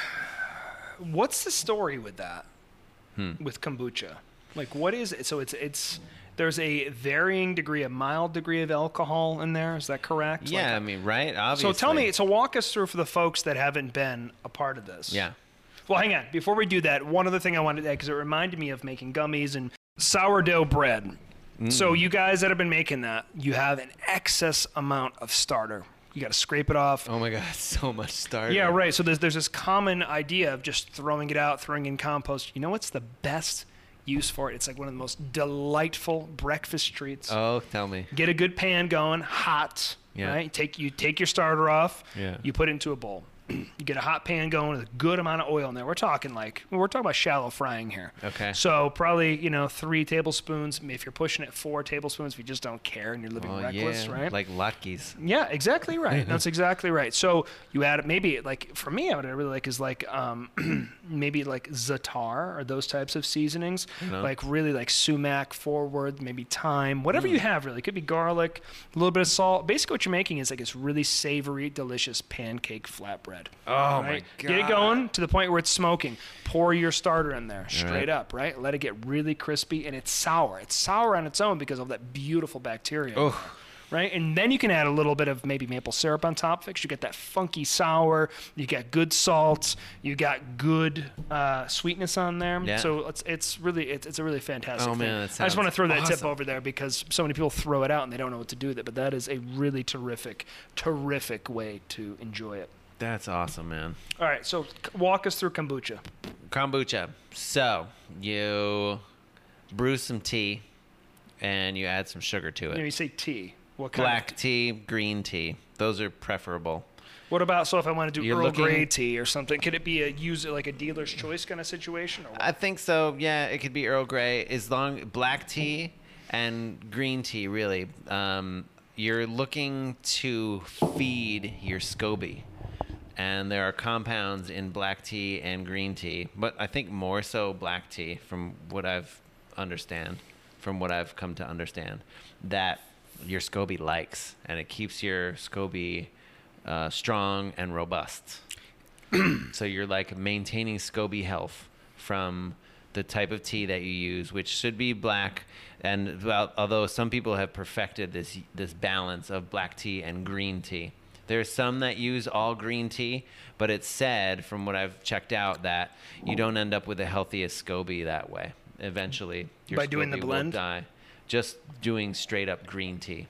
what's the story with that? Hmm. With kombucha, like, what is it? So it's it's there's a varying degree, a mild degree of alcohol in there. Is that correct? Yeah, Like, I mean, right? Obviously. so tell me. So walk us through for the folks that haven't been a part of this. Yeah. Well, hang on. Before we do that, one other thing I wanted to add, because it reminded me of making gummies and sourdough bread. So you guys that have been making that, you have an excess amount of starter. You got to scrape it off. Oh my God, so much starter. Yeah, right. So there's there's this common idea of just throwing it out, throwing in compost. You know what's the best use for it? It's like one of the most delightful breakfast treats. Oh, tell me. Get a good pan going, hot. Yeah. Right. Take you take your starter off. Yeah. You put it into a bowl. you get a hot pan going with a good amount of oil in there. We're talking like, we're talking about shallow frying here. Okay. So probably, you know, three tablespoons. If you're pushing it four tablespoons, if you just don't care and you're living Oh, reckless, yeah, right? like latkes. Yeah, exactly right. That's exactly right. So you add maybe like for me, what I really like is like um, maybe like za'atar or those types of seasonings, No. like really like sumac forward, maybe thyme, whatever Mm. you have. Really, it could be garlic, a little bit of salt. Basically, what you're making is like this really savory, delicious pancake flatbread. Oh, right? Get it going to the point where it's smoking. Pour your starter in there, straight right. up, right? Let it get really crispy, and it's sour. It's sour on its own because of that beautiful bacteria. Oh. Right, and then you can add a little bit of maybe maple syrup on top of it. 'Cause you get that funky sour. You got good salt. You got good uh, sweetness on there. Yeah. So it's it's really it's, it's a really fantastic Oh, thing. man, that I just want to sounds throw that tip awesome. over there because so many people throw it out and they don't know what to do with it. But that is a really terrific, terrific way to enjoy it. That's awesome, man. All right, so c- walk us through kombucha. Kombucha. So you brew some tea, and you add some sugar to You know, it. you say tea. What kind? Black Of, tea, green tea. Those are preferable. what about so if I want to do You're Earl looking- Grey tea or something? Could it be a use it like a dealer's choice kind of situation? Or what? I think so. Yeah, it could be Earl Grey. As long black tea and green tea, really. Um, you're looking to feed your SCOBY. And there are compounds in black tea and green tea, but I think more so black tea, from what I've understand, from what I've come to understand, that your SCOBY likes, and it keeps your SCOBY uh, strong and robust. So you're like maintaining SCOBY health from the type of tea that you use, which should be black. And well, although some people have perfected this this balance of black tea and green tea. There's some that use all green tea, but it's said, from what I've checked out, that you don't end up with the healthiest SCOBY that way. Eventually, your By doing the SCOBY will blend? die. Just doing straight up green tea.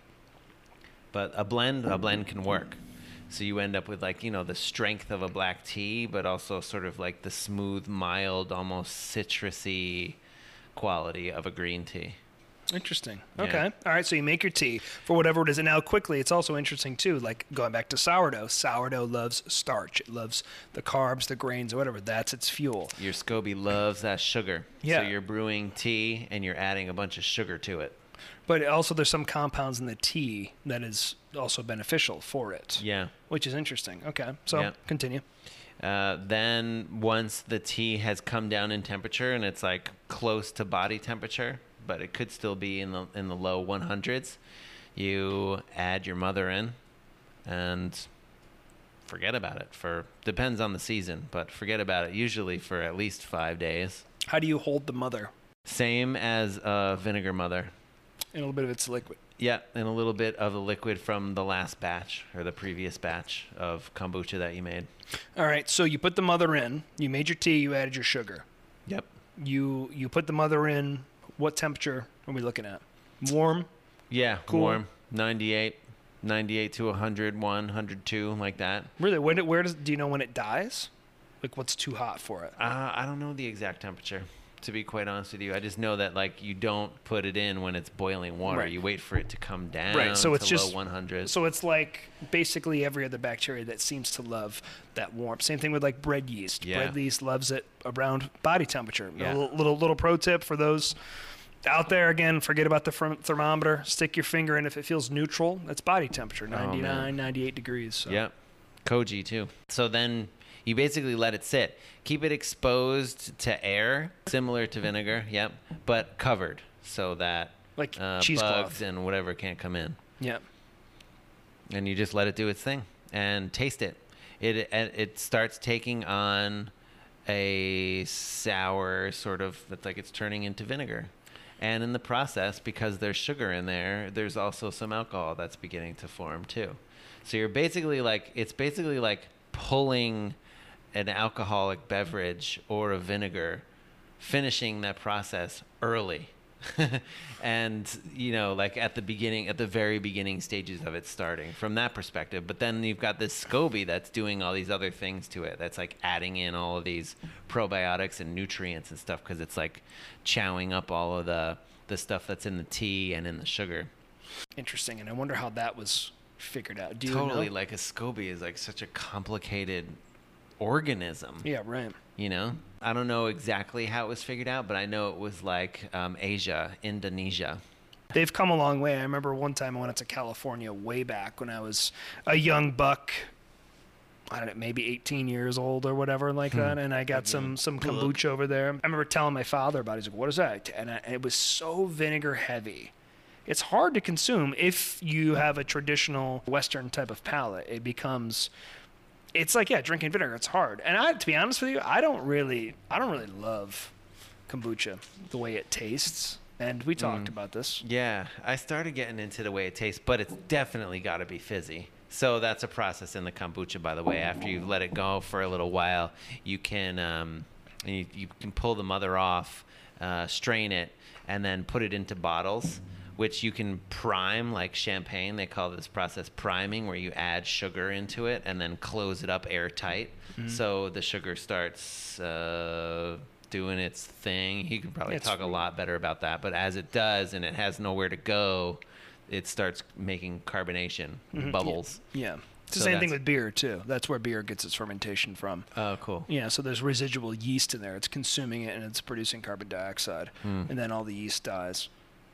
But a blend, a blend can work. So you end up with like, you know, the strength of a black tea, but also sort of like the smooth, mild, almost citrusy quality of a green tea. Interesting. Yeah. Okay. All right. So you make your tea for whatever it is. And now quickly, it's also interesting too, like going back to sourdough. Sourdough loves starch. It loves the carbs, the grains, whatever. That's its fuel. Your SCOBY loves that sugar. Yeah. So you're brewing tea and you're adding a bunch of sugar to it. But also there's some compounds in the tea that is also beneficial for it. Yeah. Which is interesting. Okay. So Yeah. continue. Uh, then once the tea has come down in temperature and it's like close to body temperature, but it could still be in the in the low one hundreds, you add your mother in and forget about it for depends on the season, but forget about it usually for at least five days. How do you hold the mother? Same as a vinegar mother. In a little bit of its liquid. Yeah, and a little bit of the liquid from the last batch or the previous batch of kombucha that you made. All right. So you put the mother in. You made your tea. You added your sugar. Yep. You you put the mother in. What temperature are we looking at? Warm? Yeah, Cool. warm. ninety-eight, ninety-eight to one hundred one, one hundred two, like that. Really? When it, where does do you know when it dies? Like what's too hot for it? Uh, I don't know the exact temperature, to be quite honest with you. I just know that like you don't put it in when it's boiling water. Right. You wait for it to come down Right, so it's to just- low one hundred. So it's like basically every other bacteria that seems to love that warmth. Same thing with like bread yeast. Yeah. Bread yeast loves it around body temperature. Yeah. A little, little little pro tip for those out there. Again, forget about the therm- thermometer. Stick your finger in if it feels neutral. That's body temperature, ninety-nine, ninety-eight degrees. So. Yep. Koji too. So then you basically let it sit. Keep it exposed to air, similar to vinegar, yep, but covered so that Like uh, cheesecloth. bugs and whatever can't come in. Yeah. And you just let it do its thing and taste it. It it, it starts taking on a sour sort of, it's like it's turning into vinegar. And in the process, because there's sugar in there, there's also some alcohol that's beginning to form too. So you're basically like, it's basically like pulling an alcoholic beverage or a vinegar, finishing that process early. And, you know, like at the beginning, at the very beginning stages of it starting from that perspective. But then you've got this SCOBY that's doing all these other things to it. That's like adding in all of these probiotics and nutrients and stuff because it's like chowing up all of the, the stuff that's in the tea and in the sugar. Interesting. And I wonder how that was figured out. Do you Totally. know? Like a SCOBY is like such a complicated organism. Yeah, right. You know, I don't know exactly how it was figured out, but I know it was like um, Asia, Indonesia. They've come a long way. I remember one time I went out to California way back when I was a young buck. I don't know, maybe eighteen years old or whatever like hmm. that, and I got some some kombucha over there. I remember telling my father about it. He's like, "What is that?" And I, it was so vinegar heavy. It's hard to consume if you have a traditional Western type of palate. It becomes, it's like yeah, drinking vinegar. It's hard. And I, to be honest with you, I don't really, I don't really love kombucha the way it tastes. And we talked mm. about this. Yeah, I started getting into the way it tastes, but it's definitely got to be fizzy. So that's a process in the kombucha, by the way. After you've let it go for a little while, you can um, you, you can pull the mother off, uh, strain it, and then put it into bottles, which you can prime like champagne. They call this process priming, where you add sugar into it and then close it up airtight. Mm-hmm. So the sugar starts uh, doing its thing. You could probably it's talk a lot better about that. But as it does and it has nowhere to go, it starts making carbonation, mm-hmm. bubbles. Yeah. yeah. It's the so same thing with beer, too. That's where beer gets its fermentation from. Oh, cool. Yeah, so there's residual yeast in there. It's consuming it, and it's producing carbon dioxide. Mm. And then all the yeast dies.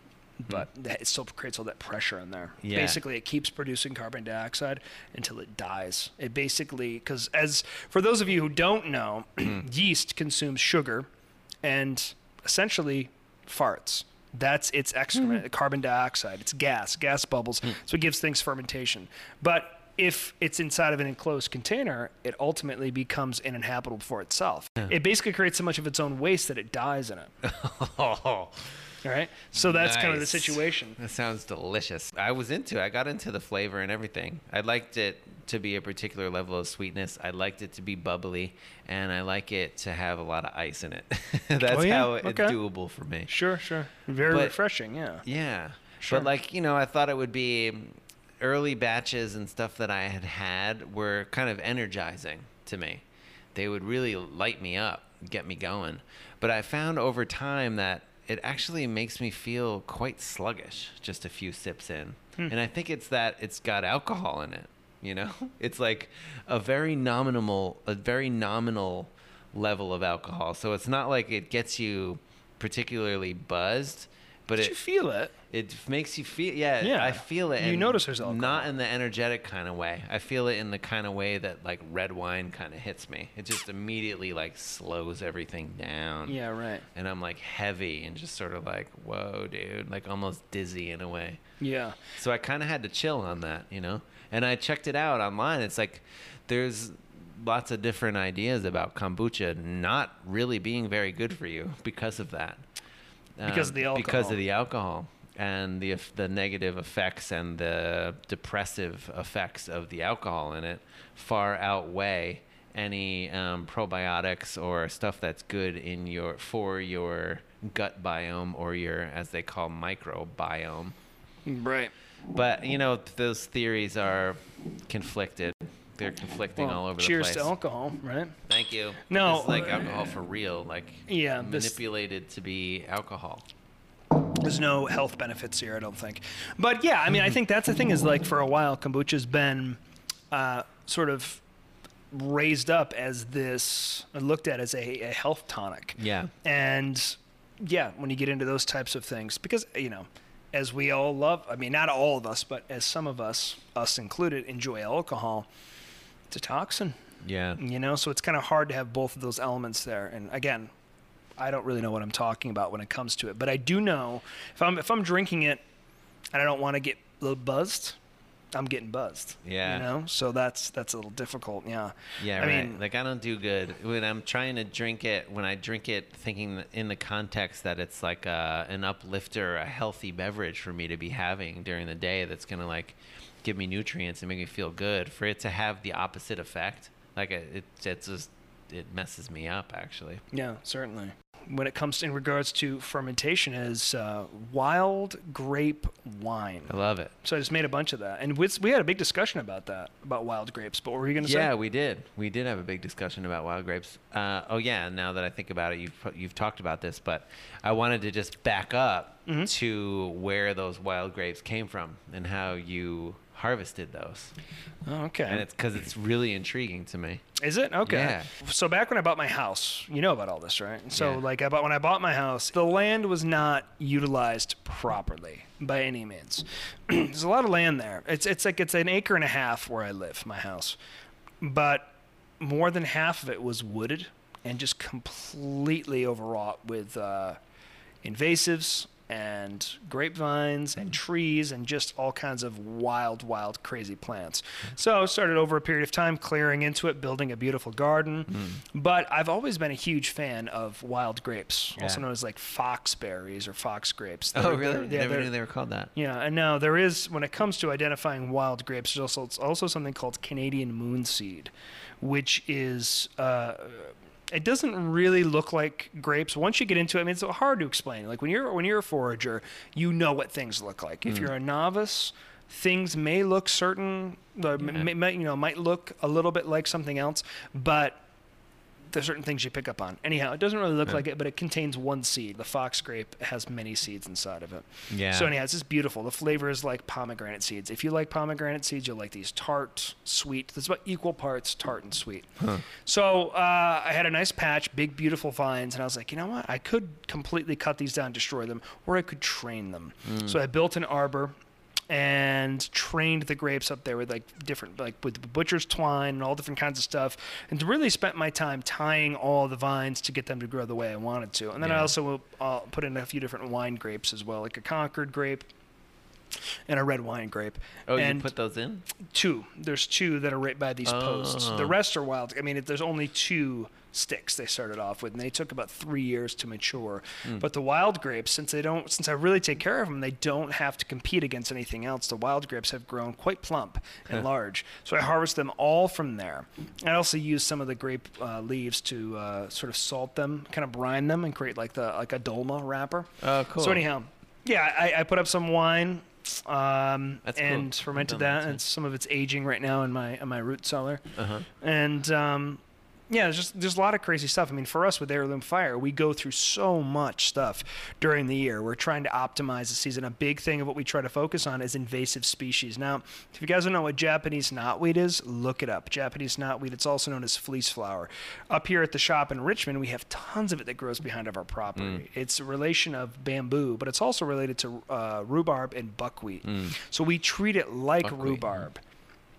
But mm. that, it still creates all that pressure in there. Yeah. Basically, it keeps producing carbon dioxide until it dies. It basically, because as for those of you who don't know, yeast consumes sugar and essentially farts. That's its excrement, mm. carbon dioxide. It's gas, gas bubbles. Mm. So it gives things fermentation. But if it's inside of an enclosed container, it ultimately becomes uninhabitable for itself. Yeah. It basically creates so much of its own waste that it dies in it. Oh. All right. So that's nice. kind of the situation. That sounds delicious. I was into it. I got into the flavor and everything. I liked it to be a particular level of sweetness. I liked it to be bubbly, and I like it to have a lot of ice in it. That's oh, yeah? how it's okay. doable for me. Sure, sure. Very but, refreshing, yeah. Yeah. Sure. But like, you know, I thought it would be early batches and stuff that I had had were kind of energizing to me. They would really light me up, get me going. But I found over time that it actually makes me feel quite sluggish just a few sips in. Hmm. And I think it's that it's got alcohol in it, you know? It's like a very nominal, a very nominal level of alcohol. So it's not like it gets you particularly buzzed, but Did it, you feel it? It makes you feel, yeah, yeah. I feel it. You notice there's alcohol. Not in the energetic kind of way. I feel it in the kind of way that like red wine kind of hits me. It just immediately like slows everything down. Yeah, right. And I'm like heavy and just sort of like, whoa, dude, like almost dizzy in a way. Yeah. So I kind of had to chill on that, you know? And I checked it out online. It's like there's lots of different ideas about kombucha not really being very good for you because of that. Because um, of the alcohol. Because of the alcohol. And the the negative effects and the depressive effects of the alcohol in it far outweigh any um, probiotics or stuff that's good in your for your gut biome or your, as they call, microbiome. Right. But you know, those theories are conflicted. They're conflicting well, all over the place. Cheers to alcohol, right? Thank you. No, it's like alcohol for real, like yeah, manipulated this, to be alcohol. There's no health benefits here, I don't think. But yeah, I mean, I think that's the thing is like for a while, kombucha's been uh, sort of raised up as this, looked at as a, a health tonic. Yeah. And yeah, when you get into those types of things, because, you know, as we all love, I mean, not all of us, but as some of us, us included, enjoy alcohol, it's a toxin. Yeah. You know, so it's kind of hard to have both of those elements there. And again, I don't really know what I'm talking about when it comes to it, but I do know if I'm if I'm drinking it and I don't want to get a little buzzed, I'm getting buzzed. Yeah. You know, so that's that's a little difficult. Yeah. Yeah. I right. mean, like I don't do good when I'm trying to drink it. When I drink it, thinking in the context that it's like a, an uplifter, a healthy beverage for me to be having during the day. That's gonna like give me nutrients and make me feel good. For it to have the opposite effect, like it, it it's just it messes me up actually. Yeah, certainly. When it comes to, in regards to fermentation is uh, wild grape wine. I love it. So I just made a bunch of that. And we, we had a big discussion about that, about wild grapes. But what were you going to say? Yeah, we did. We did have a big discussion about wild grapes. Uh, oh, yeah, now that I think about it, you've, you've talked about this. But I wanted to just back up mm-hmm. to where those wild grapes came from and how you harvested those. Oh, okay. And it's because it's really intriguing to me. Is it? Okay. Yeah. So back when I bought my house, you know about all this, right? So Yeah. like I bought, when I bought my house, the land was not utilized properly by any means. There's a lot of land there. It's it's like it's an acre and a half where I live, my house. But more than half of it was wooded and just completely overwrought with uh, invasives and grapevines and trees and just all kinds of wild, wild, crazy plants. So I started over a period of time clearing into it, building a beautiful garden. Mm. But I've always been a huge fan of wild grapes, yeah. also known as like foxberries or fox grapes. They're, oh, really? Yeah, I never knew they were called that. Yeah, and now there is, when it comes to identifying wild grapes, there's also, it's also something called Canadian moonseed, which is... Uh, it doesn't really look like grapes. Once you get into it, I mean, it's hard to explain. Like when you're when you're a forager, you know what things look like. Mm. If you're a novice, things may look certain, uh, yeah. may, may, you know, might look a little bit like something else, but there's certain things you pick up on. Anyhow, it doesn't really look yeah. like it, but it contains one seed. The fox grape has many seeds inside of it. Yeah. So anyhow, it's just beautiful. The flavor is like pomegranate seeds. If you like pomegranate seeds, you'll like these tart, sweet. There's about equal parts tart and sweet. Huh. So uh, I had a nice patch, big, beautiful vines, and I was like, you know what? I could completely cut these down, destroy them, or I could train them. Mm. So I built an arbor and trained the grapes up there with like different, like with butcher's twine and all different kinds of stuff, and really spent my time tying all the vines to get them to grow the way I wanted to. And then yeah. I also uh, put in a few different wine grapes as well, like a Concord grape and a red wine grape. Oh, and you put those in? Two. There's two that are right by these oh. posts. The rest are wild. I mean, it, there's only two sticks they started off with, and they took about three years to mature. Mm. But the wild grapes, since they don't, since I really take care of them, they don't have to compete against anything else. The wild grapes have grown quite plump and large, so I harvest them all from there. I also use some of the grape uh, leaves to uh, sort of salt them, kind of brine them, and create like the like a dolma wrapper. Oh, cool. So anyhow, yeah, I, I put up some wine. Um, That's and cool. fermented that, and some of it's aging right now in my in my root cellar. Uh-huh. And um, yeah, there's just there's a lot of crazy stuff. I mean, for us with Heirloom Fire, we go through so much stuff during the year. We're trying to optimize the season. A big thing of what we try to focus on is invasive species. Now, if you guys don't know what Japanese knotweed is, look it up. Japanese knotweed, it's also known as fleece flower. Up here at the shop in Richmond, we have tons of it that grows behind of our property. Mm. It's a relation of bamboo, but it's also related to uh, rhubarb and buckwheat. Mm. So we treat it like buckwheat, rhubarb. Yeah.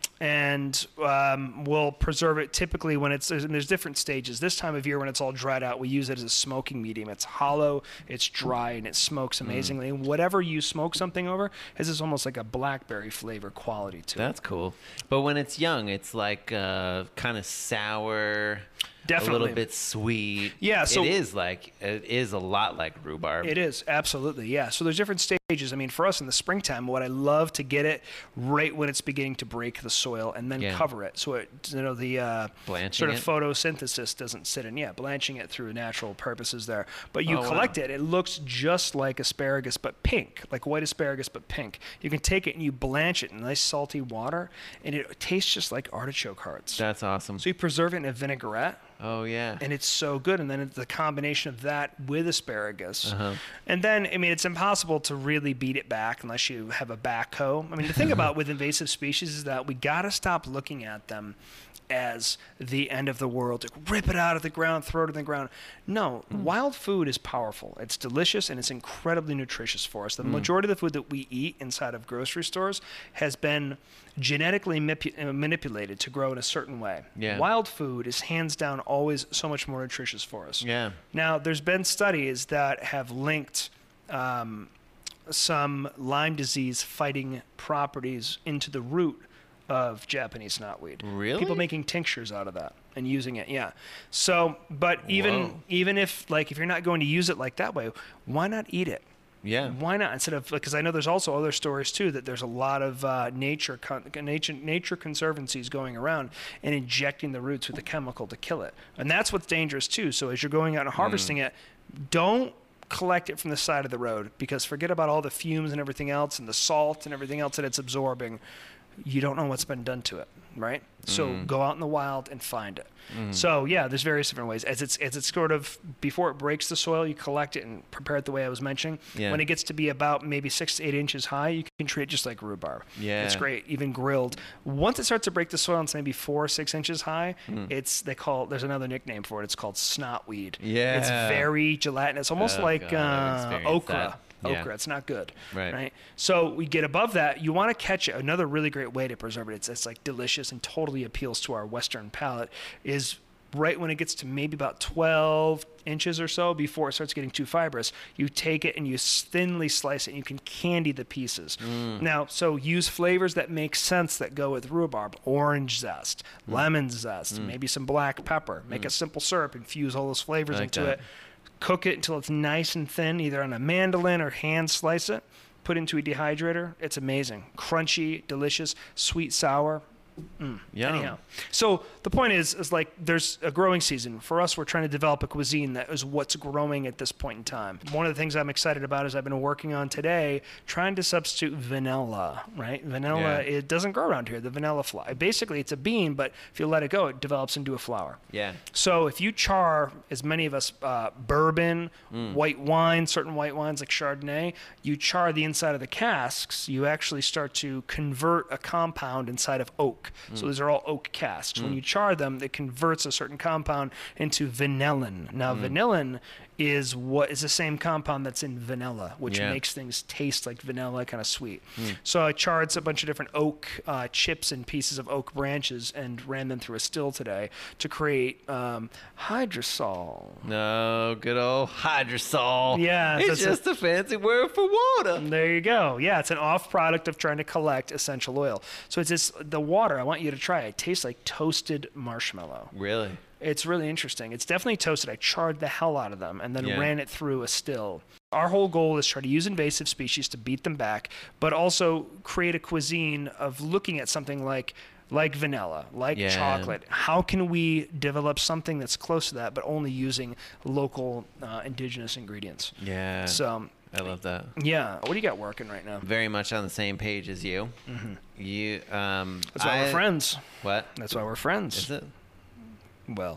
And um, we'll preserve it typically when it's, and there's different stages. This time of year when it's all dried out, we use it as a smoking medium. It's hollow, it's dry, and it smokes amazingly. Mm. And whatever you smoke something over has this almost like a blackberry flavor quality to it. That's cool. But when it's young, it's like uh, kind of sour. Definitely. A little bit sweet. Yeah, so it is like it is a lot like rhubarb. It is, absolutely, yeah. So there's different stages. I mean, for us in the springtime, what I love to get it right when it's beginning to break the soil and then yeah. cover it, so it, you know, the uh, blanching sort of it? photosynthesis doesn't sit in. Yeah, blanching it through natural purposes there. But you oh, collect wow. it. It looks just like asparagus, but pink, like white asparagus, but pink. You can take it and you blanch it in nice salty water, and it tastes just like artichoke hearts. That's awesome. So you preserve it in a vinaigrette. Oh, yeah. And it's so good. And then it's the combination of that with asparagus. Uh-huh. And then, I mean, it's impossible to really beat it back unless you have a backhoe. I mean, the thing about with invasive species is that we got to stop looking at them as the end of the world. Rip it out of the ground, throw it in the ground. No, mm. wild food is powerful. It's delicious, and it's incredibly nutritious for us. The mm. majority of the food that we eat inside of grocery stores has been genetically manip- manipulated to grow in a certain way. Yeah. Wild food is hands down always so much more nutritious for us. Yeah. Now, there's been studies that have linked um, some Lyme disease fighting properties into the root of Japanese knotweed. Really? People making tinctures out of that and using it, yeah. So, but even Whoa. even if, like, if you're not going to use it like that way, why not eat it? Yeah. Why not? Instead of, because I know there's also other stories too that there's a lot of uh, nature con- nature nature conservancies going around and injecting the roots with a chemical to kill it, and that's what's dangerous too. So as you're going out and harvesting mm. it, don't collect it from the side of the road, because forget about all the fumes and everything else and the salt and everything else that it's absorbing. you don't know what's been done to it, right? So Mm. go out in the wild and find it. Mm. So yeah, there's various different ways. As it's as it's sort of before it breaks the soil, you collect it and prepare it the way I was mentioning. Yeah. When it gets to be about maybe six to eight inches high, you can treat it just like rhubarb. Yeah. It's great, even grilled. Once it starts to break the soil and it's maybe four or six inches high, Mm. it's they call there's another nickname for it. It's called snotweed. Yeah. It's very gelatinous, almost Oh, like God, I've uh, experienced okra. that. Yeah. Okra, it's not good. Right. Right. So we get above that. You want to catch it. Another really great way to preserve it. It's, it's like delicious and totally appeals to our Western palate. Is right when it gets to maybe about twelve inches or so before it starts getting too fibrous, you take it and you thinly slice it and you can candy the pieces. Mm. Now, so use flavors that make sense that go with rhubarb, orange zest, Mm. lemon zest, Mm. maybe some black pepper. Make Mm. a simple syrup, infuse all those flavors I like into that. it. Cook it until it's nice and thin, either on a mandolin or hand slice it. Put into a dehydrator. It's amazing. Crunchy, delicious, sweet, sour. Mm. Yum. Anyhow, so the point is, is like there's a growing season. For us, we're trying to develop a cuisine that is what's growing at this point in time. One of the things I'm excited about is I've been working on today, trying to substitute vanilla, right? Vanilla, Yeah. it doesn't grow around here, the vanilla fly. Basically, it's a bean, but if you let it go, it develops into a flower. Yeah. So if you char, as many of us, uh, bourbon, Mm. white wine, certain white wines like Chardonnay, you char the inside of the casks, you actually start to convert a compound inside of oak. So these are all oak casks. When Mm. you char them, it converts a certain compound into vanillin. Now, Mm. vanillin is what is the same compound that's in vanilla, which Yeah. makes things taste like vanilla, kind of sweet. Mm. So I charred a bunch of different oak uh, chips and pieces of oak branches and ran them through a still today to create um, hydrosol. No, good old hydrosol. Yeah, It's that's a- just a fancy word for water. There you go. Yeah, it's an off product of trying to collect essential oil. So it's this the water. I want you to try it. It tastes like toasted marshmallow. Really? It's really interesting. It's definitely toasted. I charred the hell out of them and then Yeah. ran it through a still. Our whole goal is try to use invasive species to beat them back, but also create a cuisine of looking at something like like vanilla, like Yeah. chocolate. How can we develop something that's close to that, but only using local uh, indigenous ingredients? Yeah. So I love that. yeah, what do you got working right now? Very much on the same page as you. Mm-hmm. You um That's why I- we're friends. What? That's why we're friends. Is it? Well,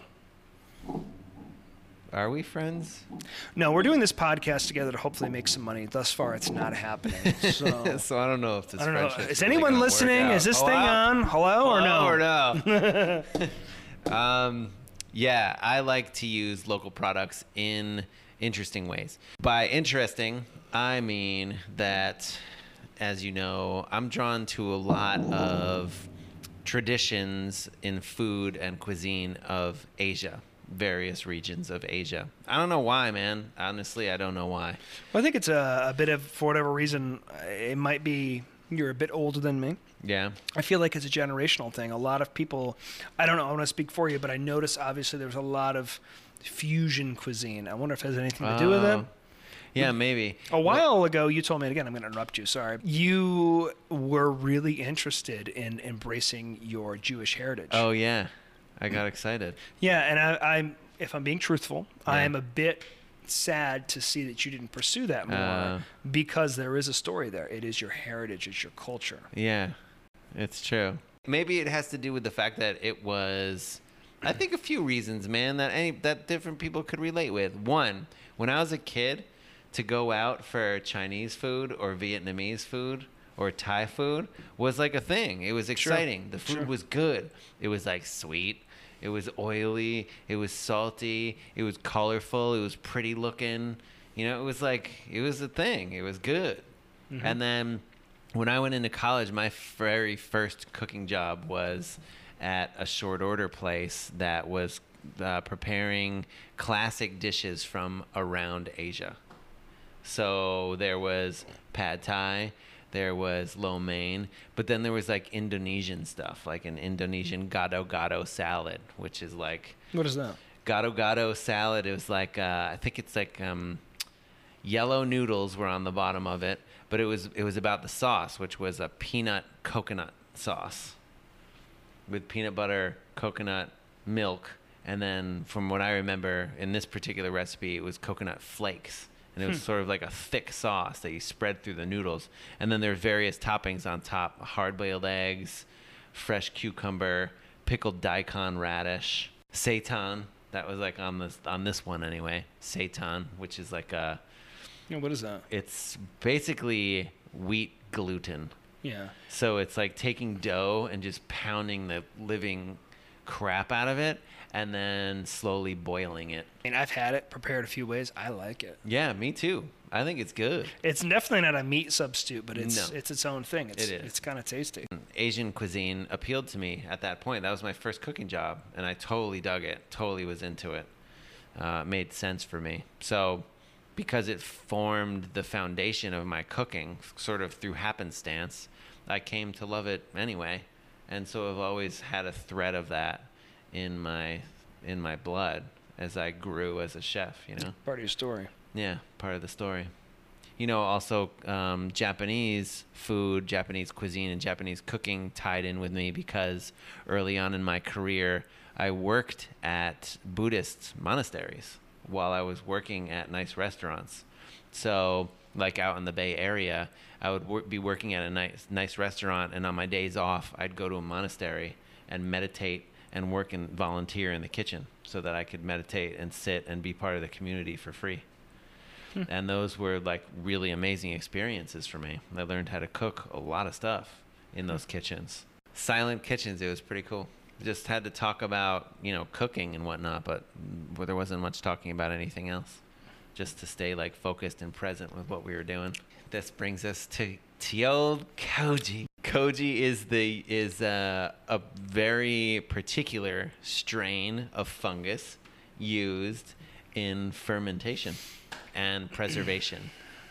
Are we friends? no, we're doing this podcast together to hopefully make some money. Thus far, it's not happening. So so I don't know if this I don't know. friendship's Is really anyone gonna work listening? out. Is this Hello? thing on? Hello or no? Hello or no? um, yeah, I like to use local products in interesting ways. By interesting, I mean that, as you know, I'm drawn to a lot of traditions in food and cuisine of Asia, various regions of Asia. I don't know why, man. Honestly, I don't know why. Well, I think it's a, a bit of, for whatever reason, uh, it might be you're a bit older than me. Yeah. I feel like it's a generational thing. A lot of people, I don't know, I want to speak for you, but I notice obviously there's a lot of fusion cuisine. I wonder if it has anything to do with it. Oh. Yeah, maybe. A while ago, you told me, again, I'm going to interrupt you, sorry. You were really interested in embracing your Jewish heritage. Oh, yeah. I got excited. Yeah, and I, I'm, if I'm being truthful, I Yeah. am a bit sad to see that you didn't pursue that more Uh. because there is a story there. It is your heritage, it's your culture. Yeah, it's true. Maybe it has to do with the fact that it was, I think, a few reasons, man, that any that different people could relate with. One, when I was a kid, to go out for Chinese food or Vietnamese food or Thai food was like a thing. It was exciting. The food Sure. was good. It was like sweet. It was oily. It was salty. It was colorful. It was pretty looking. You know, it was like, it was a thing. It was good. Mm-hmm. And then when I went into college, my very first cooking job was at a short order place that was uh, preparing classic dishes from around Asia. So there was pad thai, there was lo mein, but then there was like Indonesian stuff, like an Indonesian gado-gado salad, which is like What is that? gado-gado salad. It was like uh, I think it's like um, yellow noodles were on the bottom of it, but it was it was about the sauce, which was a peanut coconut sauce with peanut butter, coconut, milk, and then from what I remember in this particular recipe, it was coconut flakes. and it was sort of like a thick sauce that you spread through the noodles. And then there's various toppings on top: hard-boiled eggs, fresh cucumber, pickled daikon radish, seitan. That was like on this on this one anyway. Seitan, which is like a. Yeah, what is that? It's basically wheat gluten. Yeah. So it's like taking dough and just pounding the living crap out of it, and then slowly boiling it. I mean, I've had it prepared a few ways. I like it. Yeah, me too. I think it's good. It's definitely not a meat substitute, but it's No. it's its own thing. It's, It is. It's kind of tasty. Asian cuisine appealed to me at that point. That was my first cooking job, and I totally dug it. Totally was into it. Uh, it made sense for me. So, because it formed the foundation of my cooking, sort of through happenstance, I came to love it anyway. And so I've always had a thread of that in my in my blood as I grew as a chef, you know? Part of your story. Yeah, part of the story. You know, also um, Japanese food, Japanese cuisine, and Japanese cooking tied in with me because early on in my career, I worked at Buddhist monasteries while I was working at nice restaurants. So, like out in the Bay Area, I would wor- be working at a nice nice restaurant, and on my days off, I'd go to a monastery and meditate and work and volunteer in the kitchen so that I could meditate and sit and be part of the community for free. Hmm. And those were like really amazing experiences for me. I learned how to cook a lot of stuff in those kitchens. Silent kitchens, it was pretty cool. Just had to talk about, you know, cooking and whatnot, but there wasn't much talking about anything else. Just to stay like focused and present with what we were doing. This brings us to the old koji. Koji is the is uh, a very particular strain of fungus used in fermentation and preservation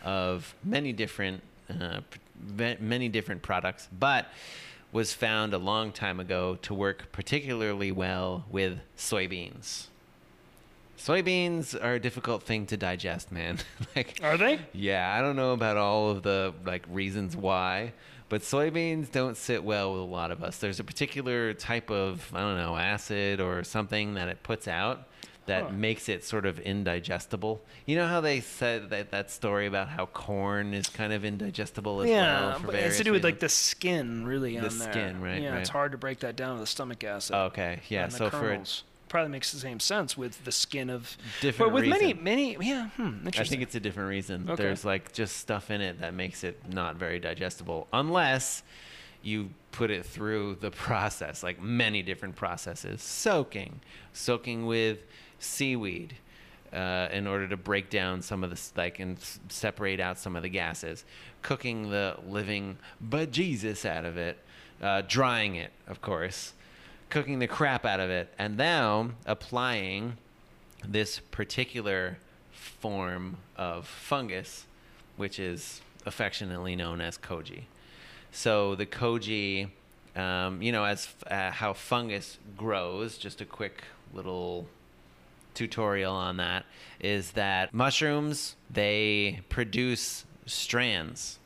of many different uh, p- many different products, but was found a long time ago to work particularly well with soybeans. Soybeans are a difficult thing to digest, man. like, Are they? Yeah, I don't know about all of the like reasons why, but soybeans don't sit well with a lot of us. There's a particular type of, I don't know, acid or something that it puts out that Huh. makes it sort of indigestible. You know how they said that that story about how corn is kind of indigestible as Yeah, well for but it has various to do with like reasons? the skin, really, The on there. skin, right, Yeah, right. it's hard to break that down with the stomach acid. Okay, yeah. and the So for kernels. Probably makes the same sense with the skin of different but with many reason. many yeah hmm, interesting. I think it's a different reason. Okay. There's like just stuff in it that makes it not very digestible unless you put it through the process, like many different processes. Soaking, soaking with seaweed uh, in order to break down some of the, like, and s- separate out some of the gases. Cooking the living bejesus out of it, uh, drying it, of course, cooking the crap out of it, and now applying this particular form of fungus, which is affectionately known as koji. So the koji, um, you know, as uh, how fungus grows, just a quick little tutorial on that, is that mushrooms, they produce strands,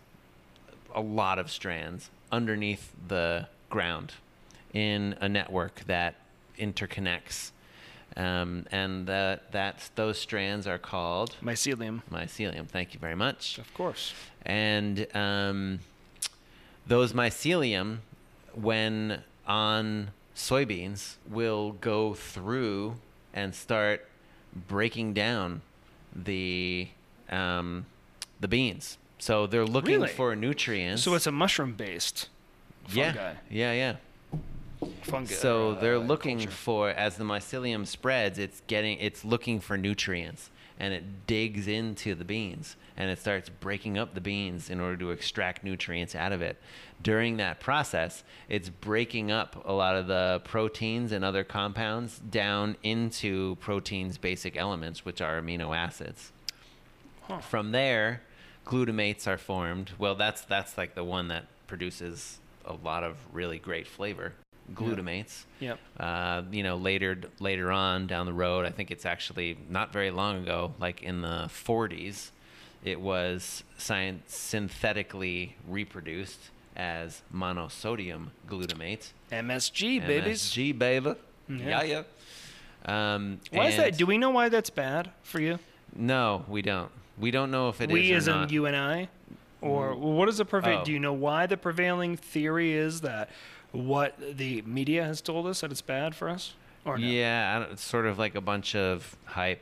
a lot of strands, underneath the ground in a network that interconnects. Um, and that that those strands are called mycelium. mycelium. Thank you very much. Of course. And um, those mycelium, when on soybeans, will go through and start breaking down the um, the beans. So they're looking Really? for nutrients. So it's a mushroom-based yeah, fungi. yeah, yeah. Fungi. So uh, they're looking culture. for, as the mycelium spreads, it's getting, it's looking for nutrients, and it digs into the beans, and it starts breaking up the beans in order to extract nutrients out of it. During that process, it's breaking up a lot of the proteins and other compounds down into protein's basic elements, which are amino acids. Huh. From there, glutamates are formed. Well, that's that's like the one that produces a lot of really great flavor. Glutamates. Yep. Uh, you know, later later on down the road, I think it's actually not very long ago, like in the forties, it was science synthetically reproduced as monosodium glutamate. M S G, babies. M S G, baby. Yeah. Yeah, yeah. Um, Why is that? and- Do we know why that's bad for you? No, we don't. We don't know if it is we or as not. in you and I, or what is the prevail? Oh. Do you know why the prevailing theory is that what the media has told us that it's bad for us? Or no? Yeah, I don't- it's sort of like a bunch of hype.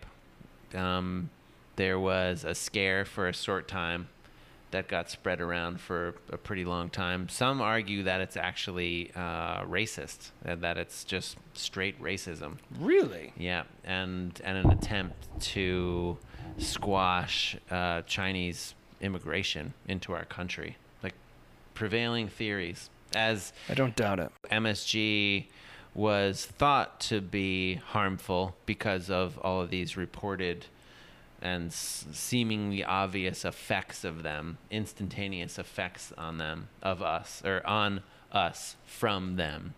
Um, there was a scare for a short time that got spread around for a pretty long time. Some argue that it's actually uh, racist, and that it's just straight racism. Really? Yeah, and and an attempt to squash uh, Chinese immigration into our country. Like prevailing theories, as I don't doubt it. M S G was thought to be harmful because of all of these reported and s- seemingly obvious effects of them, instantaneous effects on them, of us, or on us from them.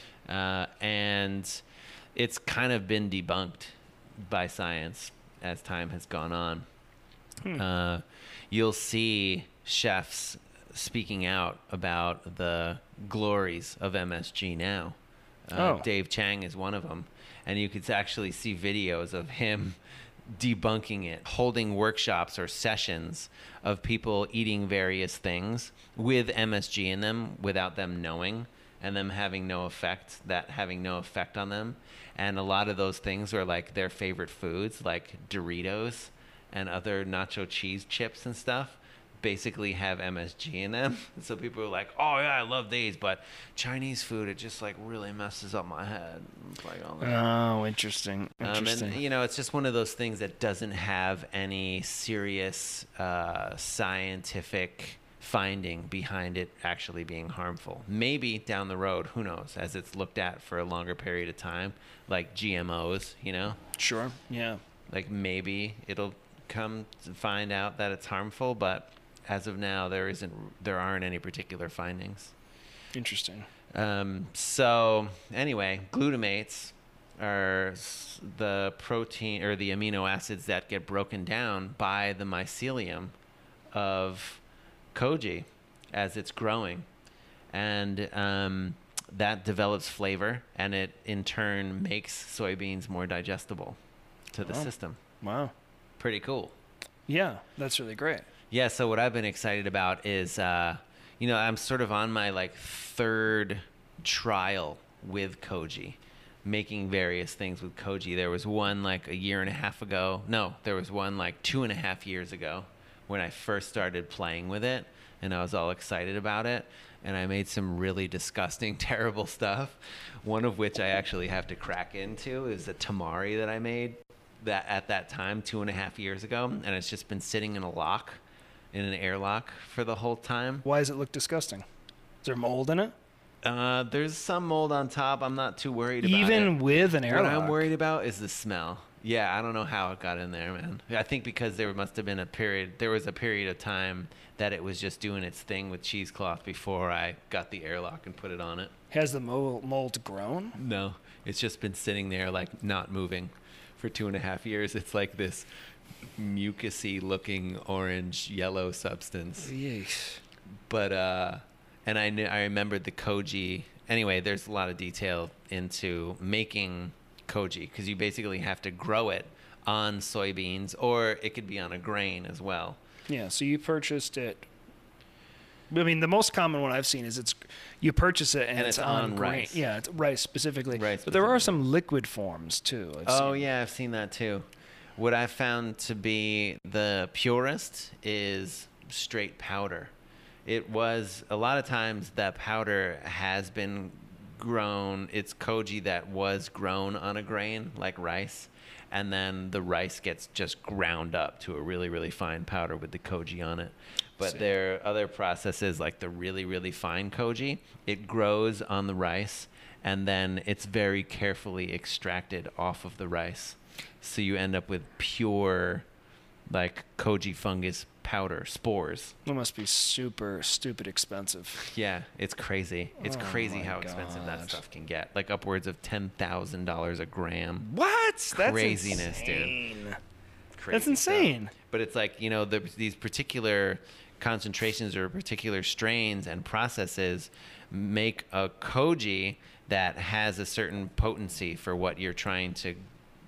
Uh, and it's kind of been debunked by science as time has gone on. Hmm. Uh, you'll see chefs speaking out about the glories of M S G now. Uh, Oh. Dave Chang is one of them. And you could actually see videos of him debunking it, holding workshops or sessions of people eating various things with M S G in them without them knowing, and them having no effect, that having no effect on them. And a lot of those things are like their favorite foods, like Doritos and other nacho cheese chips and stuff, basically have M S G in them. So people are like, oh yeah, I love these, but Chinese food, it just like really messes up my head. It's like all that. Oh, interesting. Interesting. Um, and you know, it's just one of those things that doesn't have any serious uh, scientific finding behind it actually being harmful. Maybe down the road, who knows, as it's looked at for a longer period of time, like G M Os, you know, Sure. Yeah. like maybe it'll come to find out that it's harmful, but as of now, there isn't, there aren't any particular findings. Interesting. Um, so anyway, glutamates are s- the protein or the amino acids that get broken down by the mycelium of koji as it's growing. And um, that develops flavor, and it in turn makes soybeans more digestible to the Wow. system. Wow. Pretty cool. Yeah, that's really great. Yeah, so what I've been excited about is, uh, you know, I'm sort of on my like third trial with koji, making various things with koji. There was one like a year and a half ago. No, there was one like two and a half years ago when I first started playing with it, and I was all excited about it. And I made some really disgusting, terrible stuff. One of which I actually have to crack into is a tamari that I made that at that time two and a half years ago, and it's just been sitting in a lock, in an airlock for the whole time. Why does it look disgusting? Is there mold in it? Uh, there's some mold on top. I'm not too worried about it. Even with an airlock? What I'm worried about is the smell. Yeah, I don't know how it got in there, man. I think because there must have been a period, there was a period of time that it was just doing its thing with cheesecloth before I got the airlock and put it on it. Has the mold, mold grown? No, it's just been sitting there like not moving for two and a half years. It's like this mucusy looking orange yellow substance. Yeesh. But uh and I knew, I remembered the koji. Anyway, there's a lot of detail into making koji because you basically have to grow it on soybeans, or it could be on a grain as well. Yeah, so you purchased it. I mean, the most common one I've seen is it's you purchase it and, And it's, it's on, on grain. rice. Yeah, it's rice specifically. Rice But there are specifically. some liquid forms too. I've Oh seen. yeah, I've seen that too. What I found to be the purest is straight powder. It was a lot of times that powder has been grown. It's koji that was grown on a grain like rice, and then the rice gets just ground up to a really really fine powder with the koji on it. But See. there are other processes like the really really fine koji. It grows on the rice, and then it's very carefully extracted off of the rice. So you end up with pure, like, koji fungus powder, spores. It must be super stupid expensive. Yeah, it's crazy. It's Oh crazy my how expensive that God. stuff can get. Like upwards of ten thousand dollars a gram. What? That's Craziness, dude. insane. Crazy That's stuff. insane. But it's like, you know, the, these particular concentrations or particular strains and processes make a koji that has a certain potency for what you're trying to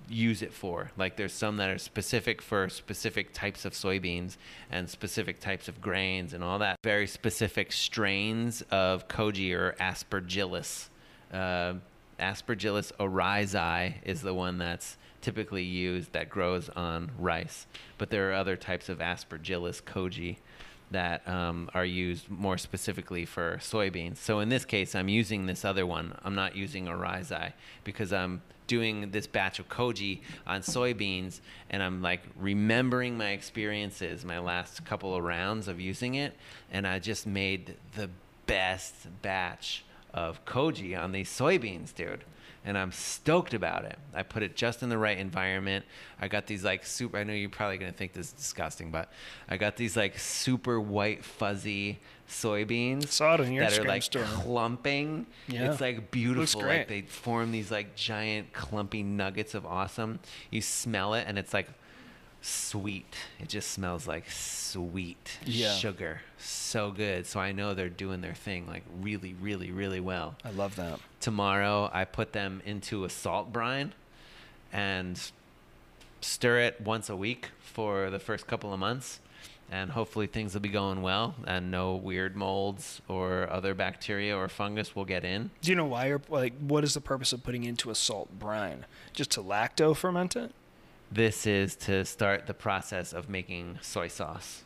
use it for. Like there's some that are specific for specific types of soybeans and specific types of grains and all that. Very specific strains of koji or aspergillus. Uh, Aspergillus oryzae is the one that's typically used that grows on rice. But there are other types of aspergillus koji that um, are used more specifically for soybeans. So in this case, I'm using this other one. I'm not using oryzae because I'm doing this batch of koji on soybeans, and I'm like remembering my experiences, my last couple of rounds of using it, and I just made the best batch of koji on these soybeans, dude. And I'm stoked about it. I put it just in the right environment. I got these like super, I know you're probably going to think this is disgusting, but I got these like super white fuzzy soybeans Saw it in your that are like store. clumping. Yeah. It's like beautiful. great. Like they form these like giant clumpy nuggets of awesome. You smell it and it's like sweet. It just smells like sweet Yeah. sugar. So good. So I know they're doing their thing like really, really, really well. I love that. Tomorrow I put them into a salt brine and stir it once a week for the first couple of months, and hopefully things will be going well and no weird molds or other bacteria or fungus will get in. Do you know why you're like? What is the purpose of putting into a salt brine? Just to lacto ferment it? This is to start the process of making soy sauce.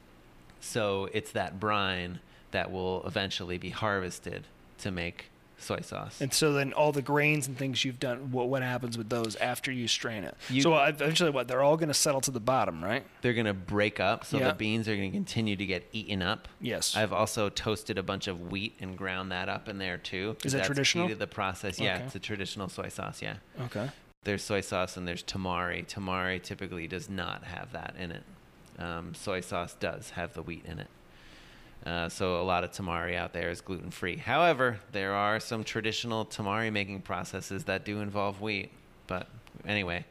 So it's that brine that will eventually be harvested to make soy sauce. And so then all the grains and things you've done, what what happens with those after you strain it? You- so eventually, what they're all going to settle to the bottom, right? They're going to break up, so Yeah. the beans are going to continue to get eaten up. Yes. I've also toasted a bunch of wheat and ground that up in there too. Is that That's traditional? Key to the process. Yeah, Okay. it's a traditional soy sauce. Yeah. Okay. There's soy sauce and there's tamari. Tamari typically does not have that in it. Um, soy sauce does have the wheat in it. Uh, so a lot of tamari out there is gluten-free. However, there are some traditional tamari making processes that do involve wheat. But anyway,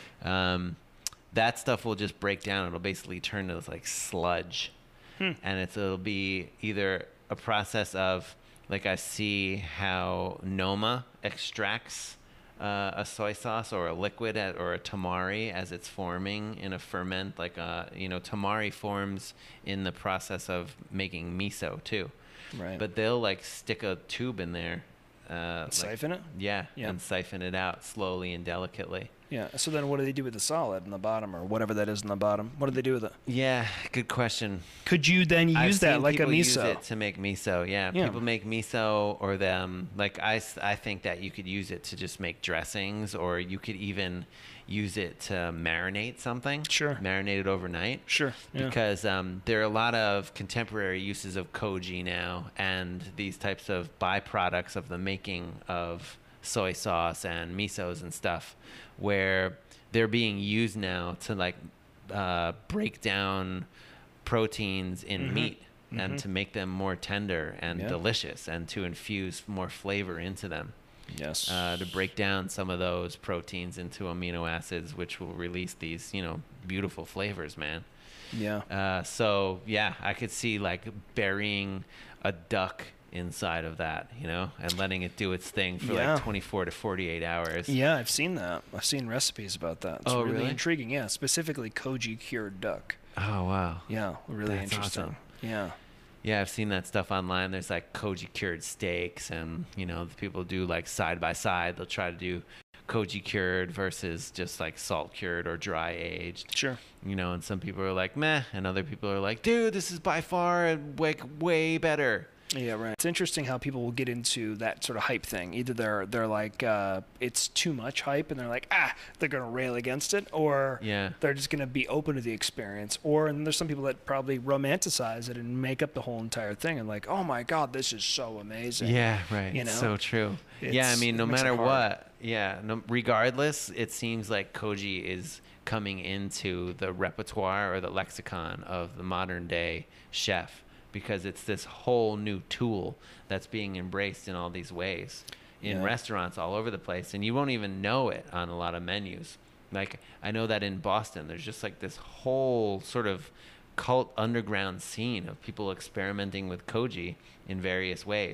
um, that stuff will just break down. It'll basically turn to like sludge. Hmm. And it's, it'll be either a process of, like I see how Noma extracts uh, a soy sauce or a liquid at, or a tamari as it's forming in a ferment. Like, uh, you know, tamari forms in the process of making miso too. Right. But they'll like stick a tube in there. Uh, like- Siphon it? Yeah, Yeah. and siphon it out slowly and delicately. Yeah. So then what do they do with the solid in the bottom or whatever that is in the bottom? What do they do with it? Yeah, good question. Could you then use I've that seen like a people use miso? it to make miso. Yeah, Yeah. people make miso or them. Like I, s- I think that you could use it to just make dressings, or you could even use it to marinate something. Sure. Marinate it overnight. Sure. Yeah. Because um, there are a lot of contemporary uses of koji now, and these types of byproducts of the making of soy sauce and misos and stuff, where they're being used now to like uh, break down proteins in Mhm. meat and Mhm. to make them more tender and Yeah. delicious, and to infuse more flavor into them. Yes. Uh, to break down some of those proteins into amino acids, which will release these, you know, beautiful flavors, man. yeah. Uh, so yeah, I could see like burying a duck inside of that, you know, and letting it do its thing for Yeah. like twenty-four to forty-eight hours. Yeah, I've seen that. I've seen recipes about that. It's Oh, really, really? intriguing. Yeah, specifically koji cured duck. Oh wow. Yeah, really That's interesting. awesome. Yeah. Yeah, I've seen that stuff online. There's like koji cured steaks, and you know, the people do like side by side. They'll try to do koji cured versus just like salt cured or dry aged. Sure. You know, and some people are like meh, and other people are like, dude, this is by far like way better. Yeah, right. It's interesting how people will get into that sort of hype thing. Either they're they're like uh, it's too much hype, and they're like ah, they're gonna rail against it, or Yeah. they're just gonna be open to the experience. Or and there's some people that probably romanticize it and make up the whole entire thing, and like, oh my god, this is so amazing. Yeah, right. You know? So true. yeah, I It's- mean, it no makes it matter hard. what, yeah, no, regardless, it seems like koji is coming into the repertoire or the lexicon of the modern day chef, because it's this whole new tool that's being embraced in all these ways in Yeah. restaurants all over the place, and you won't even know it on a lot of menus. Like, I know that in Boston, there's just like this whole sort of cult underground scene of people experimenting with koji in various ways.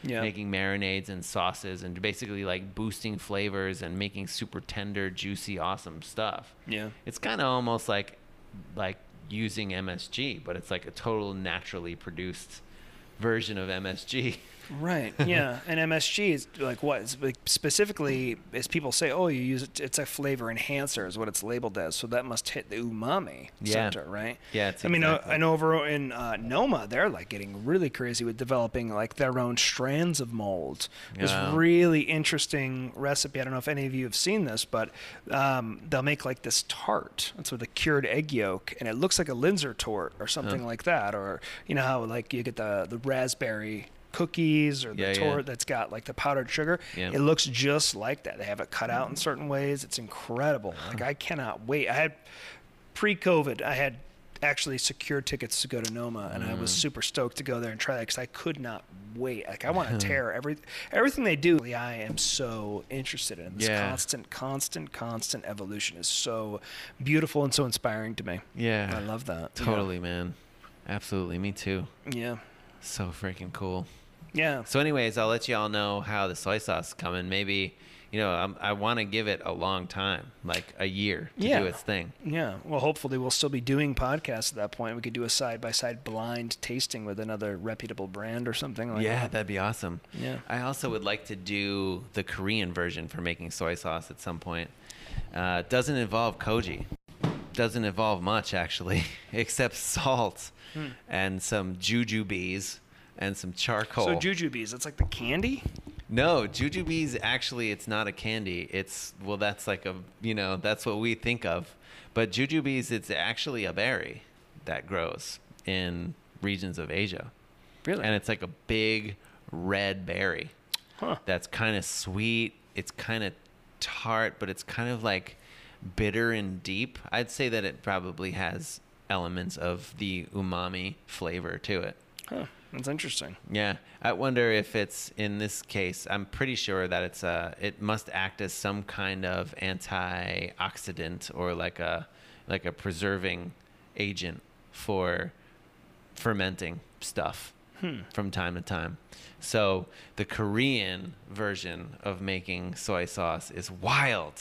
Yeah. making marinades and sauces and basically like boosting flavors and making super tender, juicy, awesome stuff. Yeah. It's kind of almost like like using M S G, but it's like a total naturally produced version of M S G. Right. Yeah. And M S G is like what? It's like specifically, as people say, oh, you use it. It's a flavor enhancer, is what it's labeled as. So that must hit the umami Yeah. center, right? Yeah, it's I mean, uh, exactly. I know over in uh, Noma, they're like getting really crazy with developing like their own strands of mold. This Yeah. really interesting recipe. I don't know if any of you have seen this, but um, they'll make like this tart. It's with a cured egg yolk, and it looks like a Linzer tort or something Huh. like that. Or you know how like you get the the raspberry cookies or the Yeah, yeah. tort that's got like the powdered sugar. Yeah. It looks just like that. They have it cut out in certain ways. It's incredible. Like I cannot wait. I had pre-COVID, I had actually secured tickets to go to Noma, and I was Mm. super stoked to go there and try that because I could not wait. Like I want to tear every everything they do. I am so interested in this Yeah. constant, constant, constant evolution is so beautiful and so inspiring to me. Yeah. I love that. Totally, man. Absolutely. Me too. Yeah. So freaking cool. Yeah. So anyways, I'll let you all know how the soy sauce is coming. Maybe, you know, I'm, I want to give it a long time, like a year to Yeah. do its thing. Yeah. Well, hopefully we'll still be doing podcasts at that point. We could do a side-by-side blind tasting with another reputable brand or something like Yeah, that. that'd be awesome. Yeah. I also would like to do the Korean version for making soy sauce at some point. Uh, it doesn't involve koji. Doesn't involve much, actually, except salt Hmm. and some jujubes and some charcoal. So jujubes, it's like the candy? No, jujubes, actually, it's not a candy. It's, well, that's like a, you know, that's what we think of. But jujubes, it's actually a berry that grows in regions of Asia. Really? And it's like a big red berry Huh. that's kind of sweet. It's kind of tart, but it's kind of like bitter and deep. I'd say that it probably has elements of the umami flavor to it. Huh. That's interesting. Yeah, I wonder if it's in this case. I'm pretty sure that it's a. It must act as some kind of antioxidant or like a like a preserving agent for fermenting stuff Hmm. from time to time. So the Korean version of making soy sauce is wild.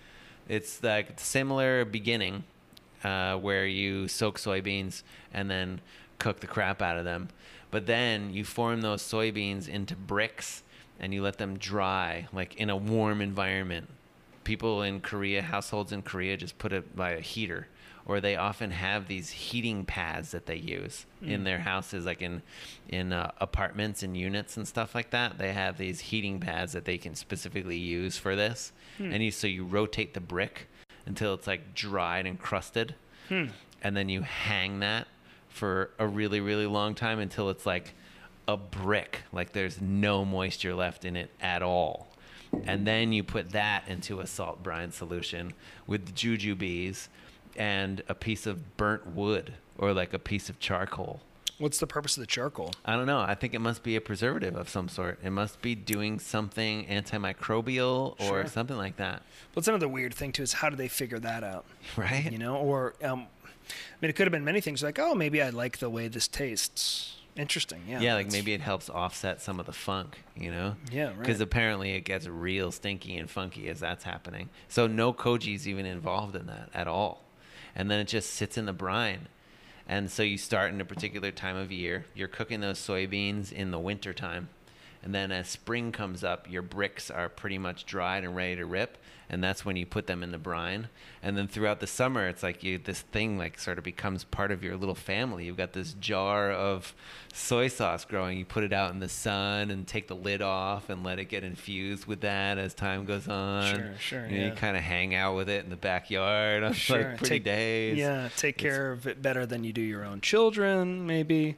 It's like similar beginning, uh, where you soak soybeans and then cook the crap out of them. But then you form those soybeans into bricks and you let them dry, like in a warm environment. People in Korea, households in Korea, just put it by a heater. Or they often have these heating pads that they use Mm. in their houses, like in in uh, apartments and units and stuff like that. They have these heating pads that they can specifically use for this. Hmm. And you, so you rotate the brick until it's like dried and crusted. Hmm. And then you hang that for a really, really long time until it's like a brick. Like there's no moisture left in it at all. And then you put that into a salt brine solution with the jujubes and a piece of burnt wood or like a piece of charcoal. What's the purpose of the charcoal? I don't know. I think it must be a preservative of some sort. It must be doing something antimicrobial or Sure. something like that. What's another weird thing too is how do they figure that out? Right? You know, or um, I mean, it could have been many things. Like, oh, maybe I like the way this tastes. Interesting. Yeah. Yeah, like that's- maybe it helps offset some of the funk, you know? Yeah. Right. Because apparently it gets real stinky and funky as that's happening. So no koji's even involved in that at all. And then it just sits in the brine. And so you start in a particular time of year. You're cooking those soybeans in the winter time. And then as spring comes up, your bricks are pretty much dried and ready to rip. And that's when you put them in the brine. And then throughout the summer, it's like you this thing like sort of becomes part of your little family. You've got this jar of soy sauce growing. You put it out in the sun and take the lid off and let it get infused with that as time goes on. Sure, sure, And yeah. you kind of hang out with it in the backyard on Sure. like pretty Take- days. Yeah. Take It's- care of it better than you do your own children, maybe.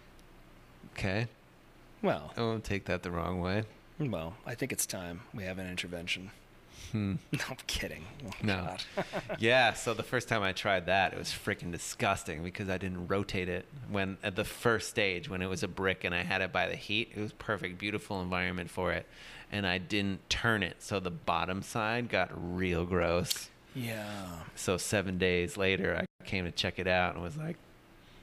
Okay. Well, I won't take that the wrong way. well, I think it's time we have an intervention. Hmm. No, I'm kidding. Oh, No. God. Yeah, so the first time I tried that, it was freaking disgusting because I didn't rotate it when at the first stage when it was a brick and I had it by the heat. It was perfect, beautiful environment for it, and I didn't turn it, so the bottom side got real gross. Yeah. So seven days later, I came to check it out and was like,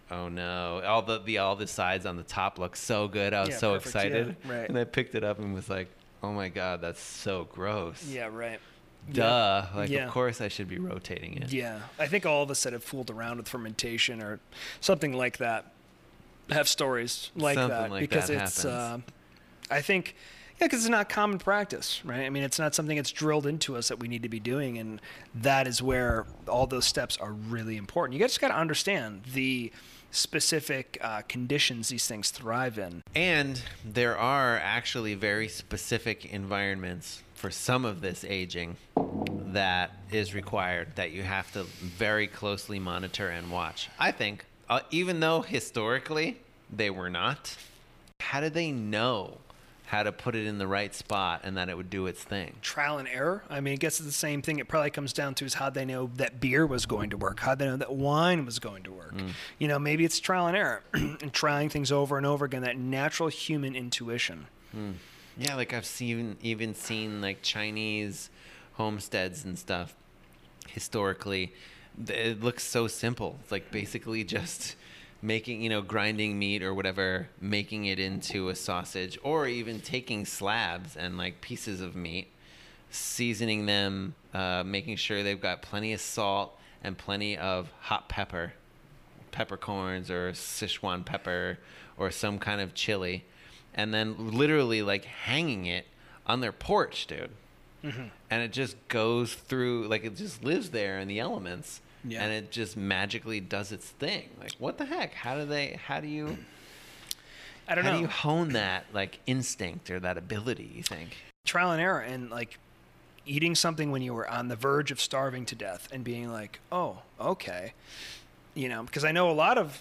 oh no, all the, the all the sides on the top look so good. I was Yeah, so perfect, excited. yeah, right. And I picked it up and was like, oh my God, that's so gross. Yeah, right. Duh. Like, Yeah. of course I should be rotating it. Yeah, I think all of us that have fooled around with fermentation or something like that have stories like Something that like because that it's. Uh, happens. I think, yeah, because it's not common practice, right? I mean, it's not something that's drilled into us that we need to be doing, and that is where all those steps are really important. You just got to understand the specific uh, conditions these things thrive in. And there are actually very specific environments for some of this aging that is required that you have to very closely monitor and watch. I think, uh, even though historically they were not, how do they know how to put it in the right spot and that it would do its thing? Trial and error. I mean, it gets to the same thing. It probably comes down to is how they know that beer was going to work, how they know that wine was going to work. Mm. You know, maybe it's trial and error and trying things over and over again, that natural human intuition. Mm. Yeah, like I've seen even seen like Chinese homesteads and stuff historically. It looks so simple. It's like basically just making, you know, grinding meat or whatever, making it into a sausage, or even taking slabs and like pieces of meat, seasoning them, uh, making sure they've got plenty of salt and plenty of hot pepper, peppercorns or Sichuan pepper or some kind of chili, and then literally like hanging it on their porch, dude. Mm-hmm. And it just goes through, like it just lives there in the elements. Yeah. And it just magically does its thing. Like, what the heck? How do they, how do you, I don't how know. do you hone that, like, instinct or that ability, you think? Trial and error, and, like, eating something when you were on the verge of starving to death and being like, oh, okay. You know, because I know a lot of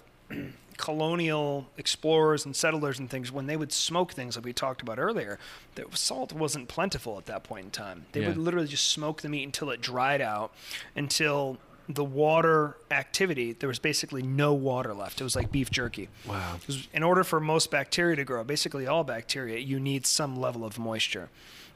colonial explorers and settlers and things, when they would smoke things like we talked about earlier, the salt wasn't plentiful at that point in time. They yeah. would literally just smoke the meat until it dried out, until the water activity, there was basically no water left. It was like beef jerky. Wow. In order for most bacteria to grow, basically all bacteria, you need some level of moisture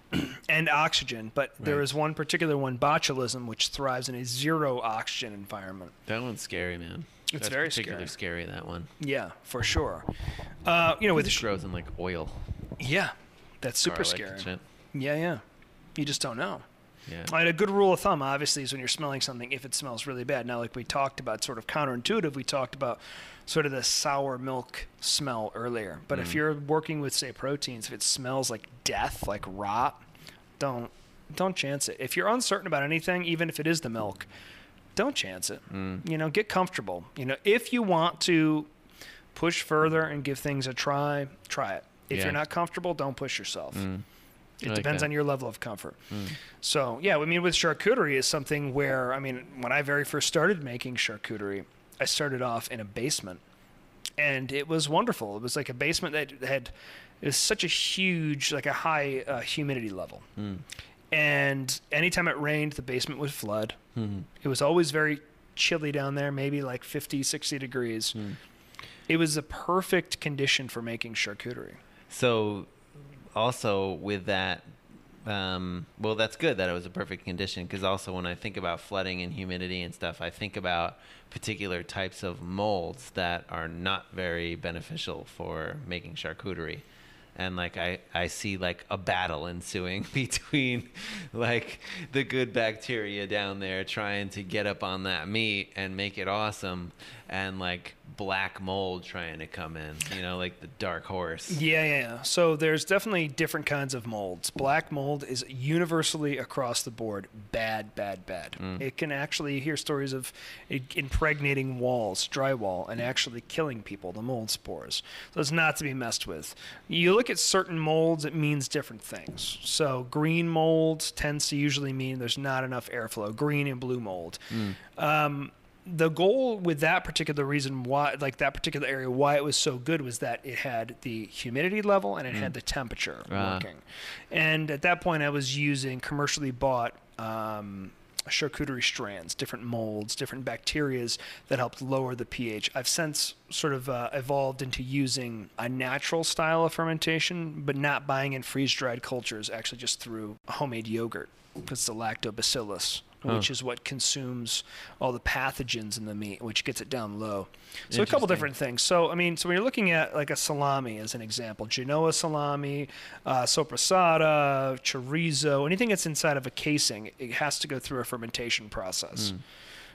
and oxygen. But right. there is one particular one, botulism, which thrives in a zero oxygen environment. That one's scary, man. It's That's very particularly scary. scary, that one. Yeah, for sure. Uh, you know, with it sh- grows in like oil. Yeah, that's super Garlic scary. And shit. Yeah, yeah. You just don't know. Yeah. And a good rule of thumb, obviously, is when you're smelling something, if it smells really bad. Now, like we talked about, sort of counterintuitive, we talked about sort of the sour milk smell earlier. But mm. if you're working with, say, proteins, if it smells like death, like rot, don't don't chance it. If you're uncertain about anything, even if it is the milk, don't chance it. Mm. You know, get comfortable. You know, if you want to push further and give things a try, try it. If yeah. you're not comfortable, don't push yourself. Mm. It like depends that. on your level of comfort. Mm. So, yeah, I mean, with charcuterie is something where, I mean, when I very first started making charcuterie, I started off in a basement. And it was wonderful. It was like a basement that had, it was such a huge, like a high uh, humidity level. Mm. And anytime it rained, the basement would flood. Mm. It was always very chilly down there, maybe like fifty, sixty degrees. Mm. It was a perfect condition for making charcuterie. So, also with that, um, well, that's good that it was a perfect condition, because also when I think about flooding and humidity and stuff, I think about particular types of molds that are not very beneficial for making charcuterie. And like I, I see like a battle ensuing between like the good bacteria down there trying to get up on that meat and make it awesome, and like black mold trying to come in, you know, like the dark horse. Yeah, yeah, yeah. So there's definitely different kinds of molds. Black mold is universally across the board bad, bad, bad. Mm. It can actually hear stories of it impregnating walls, drywall, and actually killing people, the mold spores. So it's not to be messed with. You look at certain molds, it means different things. So green mold tends to usually mean there's not enough airflow, green and blue mold. Mm. Um, the goal with that particular reason why, like that particular area, why it was so good was that it had the humidity level and it mm. had the temperature uh. working. And at that point I was using commercially bought um, charcuterie strands, different molds, different bacterias that helped lower the pH. I've since sort of uh, evolved into using a natural style of fermentation, but not buying in freeze-dried cultures, actually just through homemade yogurt, because the lactobacillus which is what consumes all the pathogens in the meat, which gets it down low. So a couple different things. So, I mean, so when you're looking at like a salami as an example, Genoa salami, uh, sopressata, chorizo, anything that's inside of a casing, it has to go through a fermentation process. Mm.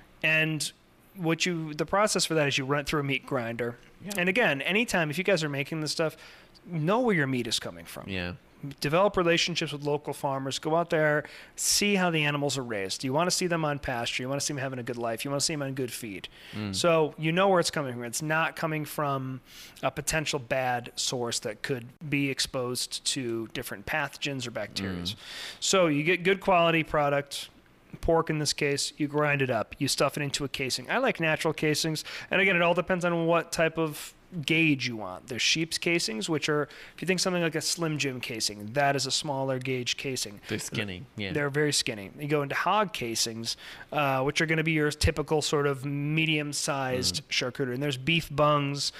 And what you, the process for that is you run it through a meat grinder. Yeah. And again, anytime, if you guys are making this stuff, know where your meat is coming from. Yeah. Develop relationships with local farmers. Go out there, see how the animals are raised. You want to see them on pasture. You want to see them having a good life. You want to see them on good feed. Mm. So you know where it's coming from. It's not coming from a potential bad source that could be exposed to different pathogens or bacteria. Mm. So you get good quality product. Pork in this case, you grind it up. You stuff it into a casing. I like natural casings. And again, it all depends on what type of gauge you want. There's sheep's casings, which are, if you think something like a Slim Jim casing, that is a smaller gauge casing. They're skinny. Yeah. They're very skinny. You go into hog casings, uh, which are going to be your typical sort of medium-sized mm. charcuterie. And there's beef bungs,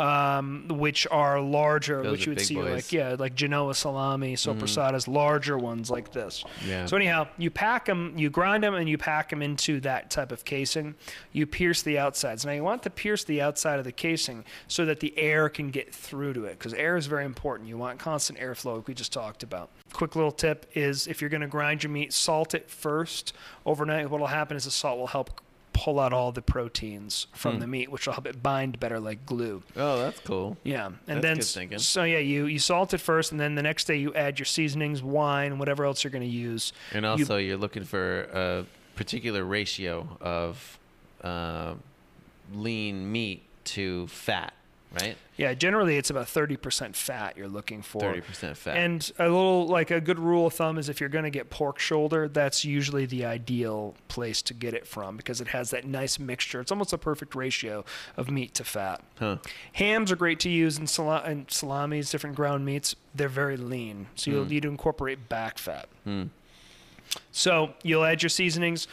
um, which are larger, Those which are you would big see boys. like, yeah, like Genoa salami, sopressatas, mm. larger ones like this. Yeah. So anyhow, you pack them, you grind them, and you pack them into that type of casing. You pierce the outsides. Now you want to pierce the outside of the casing so that the air can get through to it, because air is very important. You want constant airflow, like we just talked about. Quick little tip is if you're going to grind your meat, salt it first overnight. What will happen is the salt will help pull out all the proteins from hmm. the meat, which will help it bind better like glue. Oh, that's cool. Yeah. And that's then good thinking. So yeah, you you salt it first, and then the next day you add your seasonings, wine, whatever else you're going to use. And also you, you're looking for a particular ratio of uh, lean meat to fat, right? Yeah, generally it's about thirty percent fat you're looking for. thirty percent fat. And a little, like a good rule of thumb is if you're going to get pork shoulder, that's usually the ideal place to get it from, because it has that nice mixture. It's almost a perfect ratio of meat to fat. Huh. Hams are great to use in, sal- in salamis, different ground meats. They're very lean, so you'll mm. need to incorporate back fat. Mm. So you'll add your seasonings.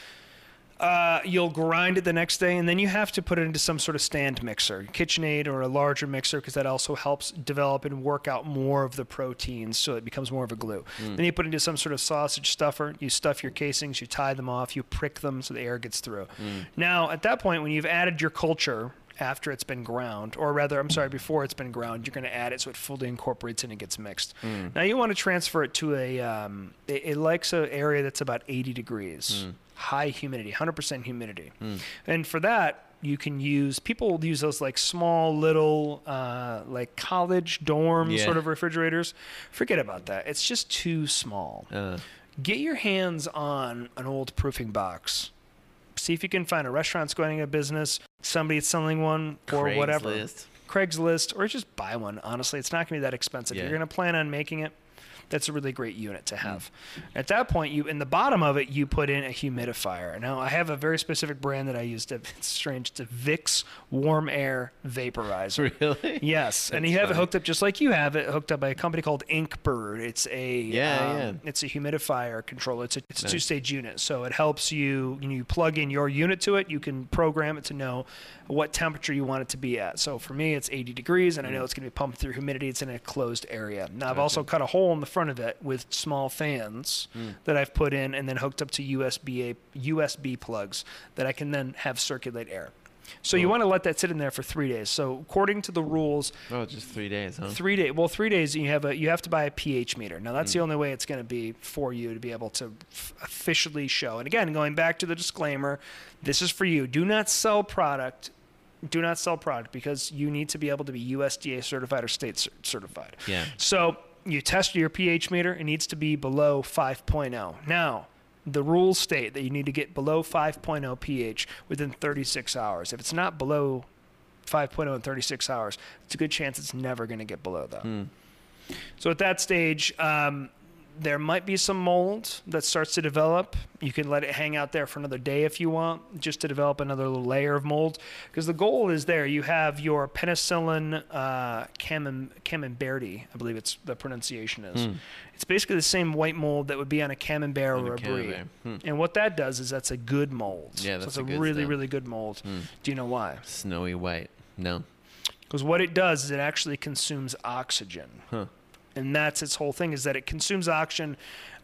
Uh, you'll grind it the next day, and then you have to put it into some sort of stand mixer, KitchenAid or a larger mixer, because that also helps develop and work out more of the proteins so it becomes more of a glue. Mm. Then you put it into some sort of sausage stuffer. You stuff your casings, you tie them off, you prick them so the air gets through. Mm. Now, at that point, when you've added your culture after it's been ground, or rather, I'm sorry, before it's been ground, you're going to add it so it fully incorporates in and gets mixed. Mm. Now, you want to transfer it to a, um, it, it likes an area that's about eighty degrees. Mm. High humidity, one hundred percent humidity. Mm. And for that, you can use, people use those like small little, uh, like college dorm yeah. sort of refrigerators. Forget about that. It's just too small. Uh. Get your hands on an old proofing box. See if you can find a restaurant that's going out of business, somebody that's selling one, or Craigslist. whatever. Craigslist, or just buy one. Honestly, it's not going to be that expensive. Yeah. You're going to plan on making it. That's a really great unit to have. Mm. At that point, you in the bottom of it, you put in a humidifier. Now, I have a very specific brand that I use. To, it's strange. It's a Vicks Warm Air Vaporizer. Really? Yes. That's and you have funny. It hooked up just like you have it, hooked up by a company called Inkbird. It's a yeah, um, yeah. It's a humidifier controller. It's a, it's nice. a two-stage unit, so it helps you. You plug in your unit to it. You can program it to know what temperature you want it to be at. So for me, it's eighty degrees, and I know it's going to be pumped through humidity. It's in a closed area. Now, I've gotcha. also cut a hole in the front of it with small fans mm. that I've put in and then hooked up to U S B A, U S B plugs that I can then have circulate air. So oh. you want to let that sit in there for three days. So according to the rules, oh, just three days, huh? Three days. Well, three days. You have a you have to buy a pH meter. Now that's mm. the only way it's going to be for you to be able to f- officially show. And again, going back to the disclaimer, this is for you. Do not sell product. Do not sell product because you need to be able to be U S D A certified or state cert- certified. Yeah. So you test your pH meter. It needs to be below five point oh. Now, the rules state that you need to get below five point oh pH within thirty-six hours. If it's not below five point oh in thirty-six hours, it's a good chance it's never going to get below that. Mm. So at that stage, um, there might be some mold that starts to develop. You can let it hang out there for another day if you want, just to develop another little layer of mold. Because the goal is there. You have your penicillin uh, camem- camembert, I believe it's the pronunciation is. Mm. It's basically the same white mold that would be on a camembert on or a, a brie. Hmm. And what that does is that's a good mold. Yeah, that's so it's a, a good really, stuff. really good mold. Mm. Do you know why? Snowy white. No. Because what it does is it actually consumes oxygen. Huh. And that's its whole thing, is that it consumes oxygen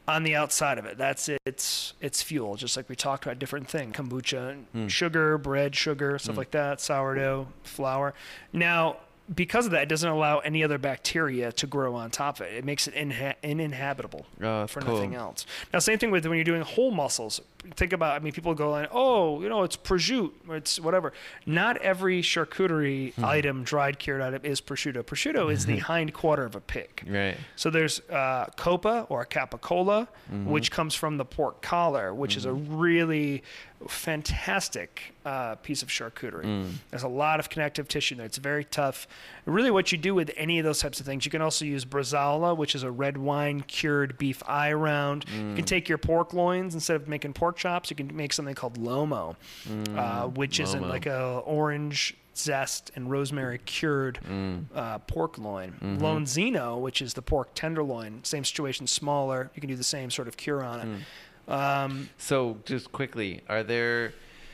on the outside of it. That's its its fuel, just like we talked about different things. Kombucha, Mm. sugar, bread, sugar, stuff Mm. like that, sourdough, flour. Now, because of that, it doesn't allow any other bacteria to grow on top of it. It makes it inha- uninhabitable Oh, that's for cool. nothing else. Now, same thing with when you're doing whole mussels. Think about, I mean, people go like, oh, you know, it's prosciutto, or it's whatever. Not every charcuterie Hmm. item, dried, cured item, is prosciutto. Prosciutto is the hind quarter of a pig. Right. So there's uh, copa or capicola, Mhm. which comes from the pork collar, which is a really fantastic uh, piece of charcuterie. Mm. There's a lot of connective tissue there. It's very tough. Really, what you do with any of those types of things, you can also use bresaola, which is a red wine cured beef eye round. You Mm. can take your pork loins, instead of making pork chops, you can make something called lomo, uh, which is Lomo. like a orange zest and rosemary cured Mm. uh, pork loin. Mhm. Lonzino, which is the pork tenderloin, same situation, smaller. You can do the same sort of cure on it. Mm. Um, So, just quickly, are there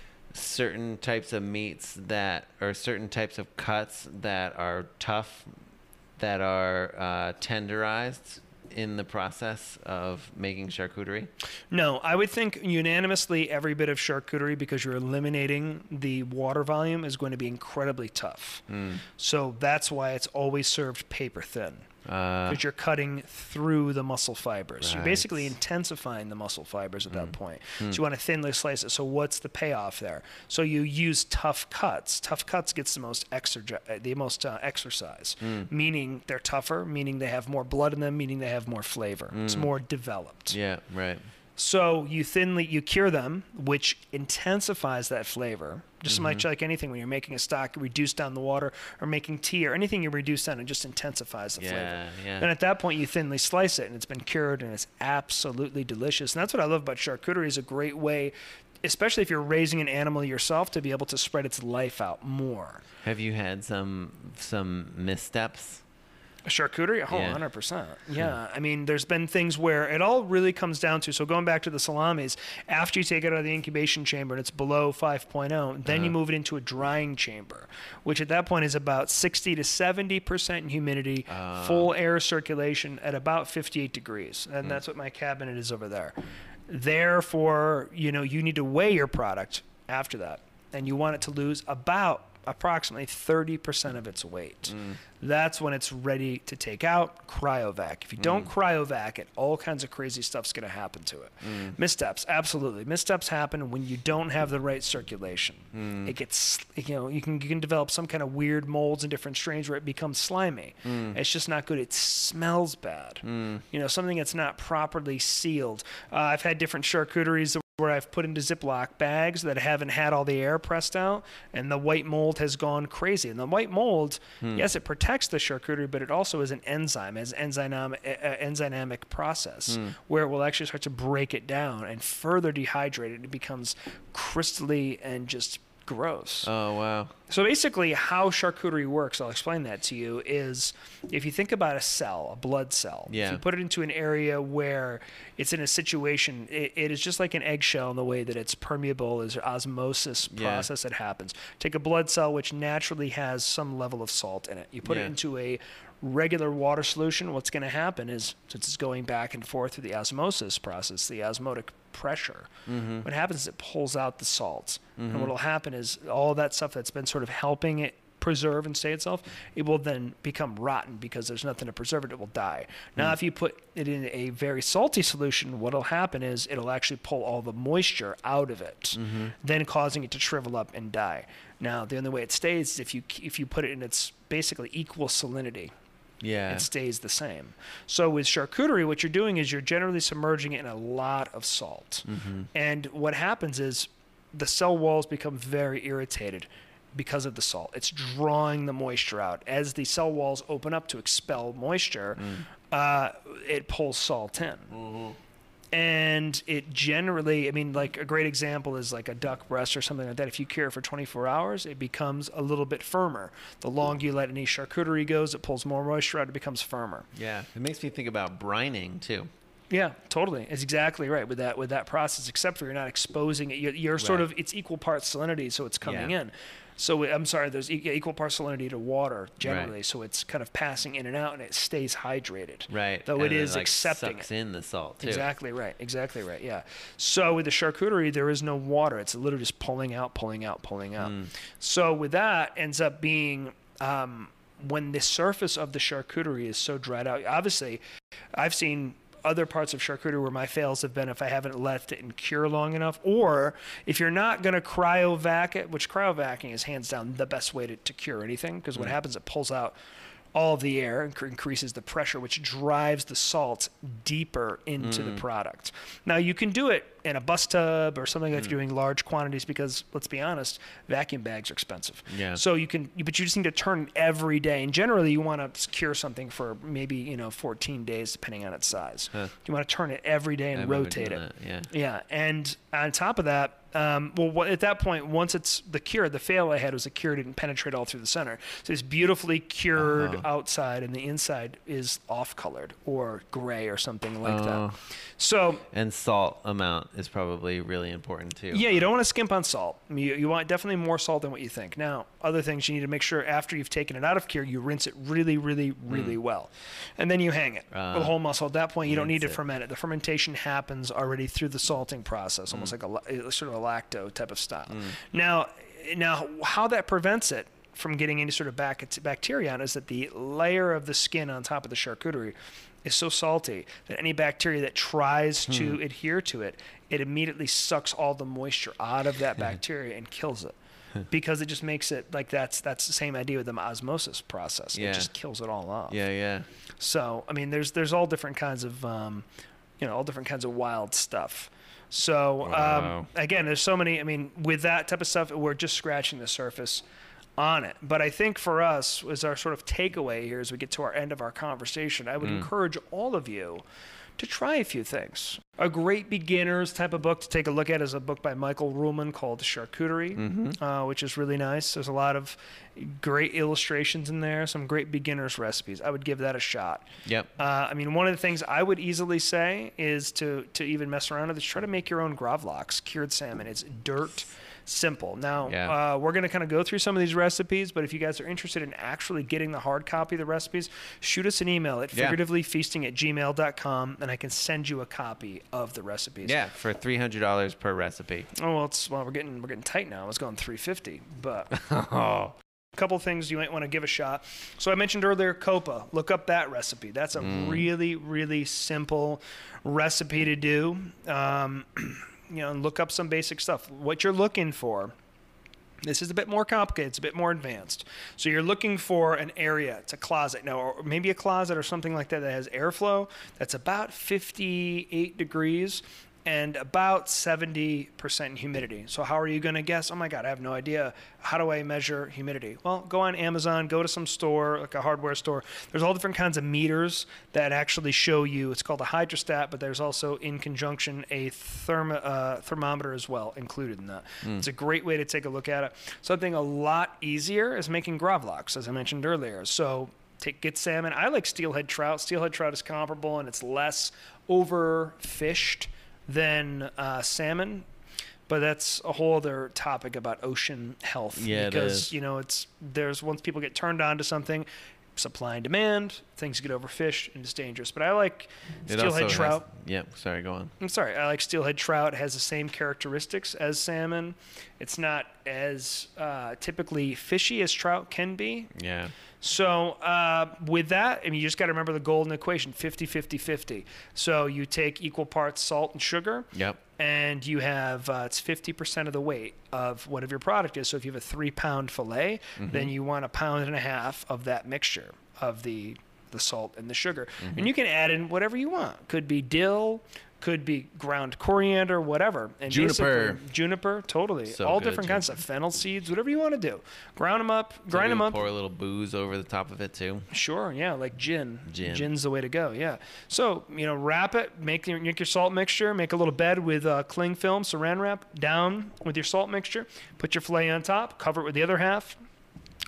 certain types of meats that, or certain types of cuts that are tough, that are uh, tenderized in the process of making charcuterie? no, I would think unanimously every bit of charcuterie, because you're eliminating the water volume, is going to be incredibly tough. Mm. So that's why it's always served paper thin. Uh, Because you're cutting through the muscle fibers. You're basically Right. intensifying the muscle fibers at that Mm. point. Mm. So you want to thinly slice it. So what's the payoff there? So you use tough cuts. Tough cuts gets the most exergi- uh, the most uh, exercise, Mm. meaning they're tougher, meaning they have more blood in them, meaning they have more flavor. It's Mm. more developed. yeah, right. So you thinly you cure them, which intensifies that flavor. Just Mhm. much like anything when you're making a stock, you reduce down the water, or making tea, or anything you reduce down, it just intensifies the flavor. Yeah, yeah. Then at that point, you thinly slice it, and it's been cured, and it's absolutely delicious. And that's what I love about charcuterie. Is a great way, especially if you're raising an animal yourself, to be able to spread its life out more. Have you had some some missteps? Charcuterie? Oh, Yeah. one hundred percent. Yeah. I mean, there's been things where it all really comes down to, so going back to the salamis, after you take it out of the incubation chamber and it's below five point oh, then you Uh-huh. move it into a drying chamber, which at that point is about sixty to seventy percent humidity, Ah. full air circulation at about fifty-eight degrees. And Mm. that's what my cabinet is over there. Therefore, you know, you need to weigh your product after that. And you want it to lose about approximately thirty percent of its weight. Mm. That's when it's ready to take out. Cryovac. If you don't Mm. cryovac it, all kinds of crazy stuff's going to happen to it. Mm. Missteps, absolutely. Missteps happen when you don't have the right circulation. Mm. It gets, you know, you can you can develop some kind of weird molds and different strains where it becomes slimy. Mm. It's just not good. It smells bad. Mm. You know, something that's not properly sealed. Uh, I've had different charcuteries where I've put into Ziploc bags that haven't had all the air pressed out, and the white mold has gone crazy. And the white mold, Hmm. yes, it protects the charcuterie, but it also is an enzyme, has enzyme, uh, enzymatic process Hmm. where it will actually start to break it down and further dehydrate it. It becomes crystally and just gross. Oh, wow. So basically, how charcuterie works, I'll explain that to you, is if you think about a cell, a blood cell, if Yeah. you put it into an area where it's in a situation, it, it is just like an eggshell in the way that it's permeable, there's an osmosis Yeah. process that happens. Take a blood cell, which naturally has some level of salt in it. You put Yeah. it into a regular water solution, what's going to happen is, since it's going back and forth through the osmosis process, the osmotic pressure, Mm-hmm. what happens is it pulls out the salts. And Mhm. what will happen is all that stuff that's been sort of helping it preserve and stay itself, it will then become rotten because there's nothing to preserve it, it will die. Now, Mm. if you put it in a very salty solution, what will happen is it'll actually pull all the moisture out of it, Mm-hmm. then causing it to shrivel up and die. Now, the only way it stays is if you if you put it in its basically equal salinity. Yeah. It stays the same. So with charcuterie, what you're doing is you're generally submerging it in a lot of salt. Mm-hmm. And what happens is the cell walls become very irritated because of the salt. It's drawing the moisture out. As the cell walls open up to expel moisture, Mm. uh, it pulls salt in. Mm-hmm. And it generally, I mean, like a great example is like a duck breast or something like that. If you cure it for twenty-four hours, it becomes a little bit firmer. The longer you let any charcuterie goes, it pulls more moisture out, it becomes firmer. Yeah. It makes me think about brining, too. Yeah, totally. It's exactly right with that with that process, except for you're not exposing it. You're, you're sort Right. of, it's equal parts salinity, so it's coming Yeah. in. So I'm sorry, there's e- equal parts salinity to water generally, Right. so it's kind of passing in and out, and it stays hydrated. Right. Though and it it, is like, accepting sucks it. in the salt too. Exactly right. Exactly right. Yeah. So with the charcuterie, there is no water. It's literally just pulling out, pulling out, pulling out. Mm. So with that, ends up being um, when the surface of the charcuterie is so dried out. Obviously, I've seen other parts of charcuterie where my fails have been if I haven't left it in cure long enough, or if you're not going to cryovac it, which cryovacing is hands down the best way to, to cure anything, because what Mm. happens, it pulls out all of the air and cr- increases the pressure, which drives the salt deeper into the Mm. product. Now, you can do it in a bus tub or something if Mm. you're doing large quantities, because let's be honest, vacuum bags are expensive. Yeah. So you can, but you just need to turn it every day. And generally, you want to cure something for maybe, you know, fourteen days, depending on its size. Huh. You want to turn it every day I and remember rotate it. doing that, Yeah. Yeah, and on top of that, um, well, wha- at that point, once it's the cure, the fail I had was the cure didn't penetrate all through the center. So it's beautifully cured Uh-huh. outside, and the inside is off-colored or gray or something like Oh. that. So And salt amount is probably really important too. yeah, you don't want to skimp on salt. I mean, you, you want definitely more salt than what you think. Now, other things you need to make sure after you've taken it out of cure, you rinse it really, really, really well, and then you hang it Uh, with a whole muscle. At that point, you don't need to rinse it. ferment it. The fermentation happens already through the salting process, almost like a la- uh, sort of a lacto type of style. Now, now how that prevents it from getting any sort of bac- bacteria on is that the layer of the skin on top of the charcuterie is so salty that any bacteria that tries to adhere to it, it immediately sucks all the moisture out of that bacteria and kills it. Because it just makes it like that's that's the same idea with the osmosis process. Yeah. It just kills it all off. Yeah, yeah. So I mean, there's there's all different kinds of um, you know all different kinds of wild stuff. So Wow. um, again, there's so many. I mean, with that type of stuff, we're just scratching the surface on it. But I think for us, as our sort of takeaway here, as we get to our end of our conversation, I would Mm. encourage all of you to try a few things. A great beginners type of book to take a look at is a book by Michael Ruhlman called Charcuterie, Mm-hmm. uh, which is really nice. There's a lot of great illustrations in there, some great beginners recipes. I would give that a shot. Yep. Uh, I mean, one of the things I would easily say is to to even mess around with is try to make your own gravlax, cured salmon. It's dirt simple. Now, Yeah. uh, we're going to kind of go through some of these recipes, but if you guys are interested in actually getting the hard copy of the recipes, shoot us an email at Yeah. figurativelyfeasting at gmail dot com, and I can send you a copy of the recipes. Yeah, for three hundred dollars per recipe. Oh, well, it's, well, we're getting we're getting tight now. I was going three fifty, but Oh. a couple things you might want to give a shot. So I mentioned earlier Copa. Look up that recipe. That's a Mm. really, really simple recipe to do. Um, you know, and look up some basic stuff. What you're looking for. This is a bit more complicated. It's a bit more advanced. So you're looking for an area. It's a closet. Now, or maybe a closet or something like that that has airflow. That's about fifty-eight degrees and about seventy percent humidity. So how are you going to guess? Oh my God, I have no idea. How do I measure humidity? Well, go on Amazon, go to some store, like a hardware store. There's all different kinds of meters that actually show you. It's called a hydrostat, but there's also in conjunction a thermo, uh, thermometer as well included in that. It's a great way to take a look at it. Something a lot easier is making gravlax, as I mentioned earlier. So take get salmon. I like steelhead trout. Steelhead trout is comparable and it's less overfished than uh, salmon, but that's a whole other topic about ocean health. Yeah, it because is. you know it's there's once people get turned on to something, supply and demand, things get overfished and it's dangerous. But I like It steelhead also trout. Has, yep. Sorry, go on. I'm sorry, I like steelhead trout. It has the same characteristics as salmon. It's not as uh, typically fishy as trout can be. Yeah. So uh, with that, I mean, you just got to remember the golden equation, fifty, fifty, fifty. So you take equal parts salt and sugar, Yep. and you have, uh, it's fifty percent of the weight of whatever your product is. So if you have a three pound filet, Mm-hmm. then you want a pound and a half of that mixture of the, the salt and the sugar. Mm-hmm. And you can add in whatever you want. Could be dill, could be ground coriander, whatever. And Juniper. basically- Juniper, totally. So All good, different kinds of fennel seeds, whatever you want to do. Ground them up, So grind we them would up. Pour a little booze over the top of it too. Sure, yeah, like gin. Gin. Gin's the way to go, yeah. So, you know, wrap it, make your, make your salt mixture, make a little bed with uh, cling film, saran wrap, down with your salt mixture, put your filet on top, cover it with the other half,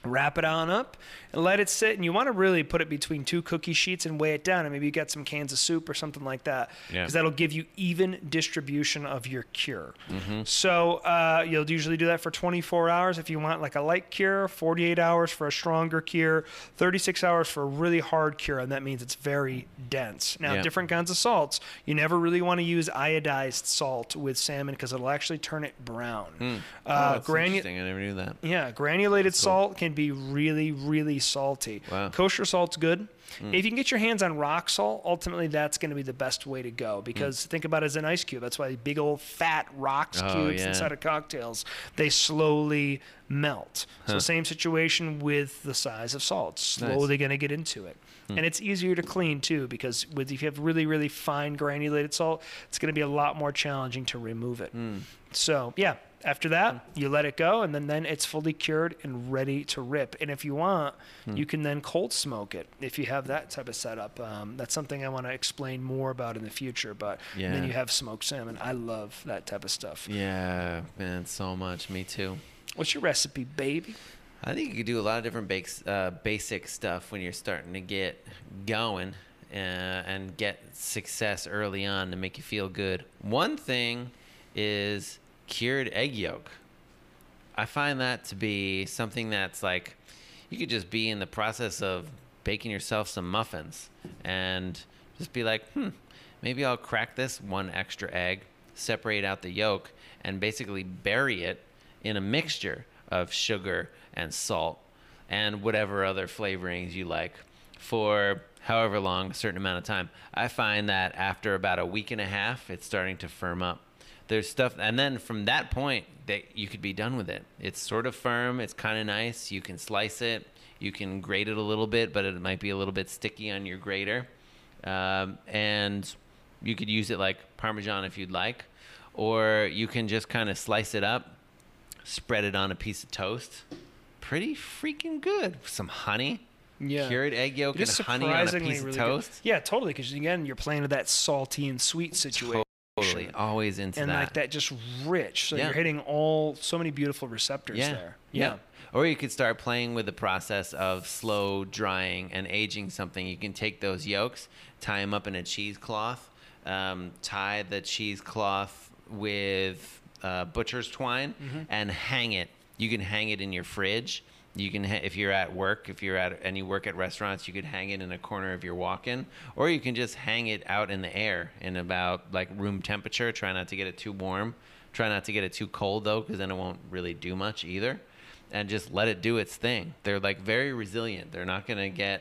Wrap it on up and let it sit. And you want to really put it between two cookie sheets and weigh it down. And maybe you get some cans of soup or something like that, because Yeah. that'll give you even distribution of your cure. Mm-hmm. So uh, you'll usually do that for twenty-four hours if you want like a light cure, forty-eight hours for a stronger cure, thirty-six hours for a really hard cure. And that means it's very dense. Now, Yeah. different kinds of salts. You never really want to use iodized salt with salmon because it'll actually turn it brown. Mm. Uh, oh, that's granu- interesting. I never knew that. yeah, granulated salt can be really, really salty. Wow. Kosher salt's good. Mm. If you can get your hands on rock salt, ultimately that's going to be the best way to go, Mm. because think about it as an ice cube. That's why big old fat rocks Oh, cubes yeah. inside of cocktails, they slowly melt. So Huh. same situation with the size of salt. Slowly going to get into it. Hmm. And it's easier to clean too, because with if you have really, really fine granulated salt, it's going to be a lot more challenging to remove it. Mm. So yeah, after that, you let it go, and then, then it's fully cured and ready to rip. And if you want, Hmm. you can then cold smoke it if you have that type of setup. Um, that's something I want to explain more about in the future. But Yeah. then you have smoked salmon. I love that type of stuff. Yeah, man, so much. Me too. What's your recipe, baby? I think you could do a lot of different bakes, uh, basic stuff when you're starting to get going uh, and get success early on to make you feel good. One thing is cured egg yolk. I find that to be something that's like, you could just be in the process of baking yourself some muffins and just be like, hmm, maybe I'll crack this one extra egg, separate out the yolk, and basically bury it in a mixture of sugar and salt and whatever other flavorings you like for however long, a certain amount of time. I find that after about a week and a half, it's starting to firm up. There's stuff, and then from that point, that you could be done with it. It's sort of firm. It's kind of nice. You can slice it. You can grate it a little bit, but it might be a little bit sticky on your grater. Um, and you could use it like Parmesan if you'd like, or you can just kind of slice it up, spread it on a piece of toast. Pretty freaking good. Some honey. Yeah. Cured egg yolk It and is honey on a surprisingly piece of really toast. good. Yeah, totally. Because again, you're playing with that salty and sweet situation. Totally. Always into and that. like that just rich. So Yeah. you're hitting all so many beautiful receptors Yeah. there. Yeah. Or you could start playing with the process of slow drying and aging something. You can take those yolks, tie them up in a cheesecloth, um, tie the cheesecloth with uh, butcher's twine, Mm-hmm. and hang it. You can hang it in your fridge. You can, ha- if you're at work, if you're at and you work at restaurants, you could hang it in a corner of your walk-in, or you can just hang it out in the air in about like room temperature. Try not to get it too warm. Try not to get it too cold though, because then it won't really do much either. And just let it do its thing. They're like very resilient. They're not gonna get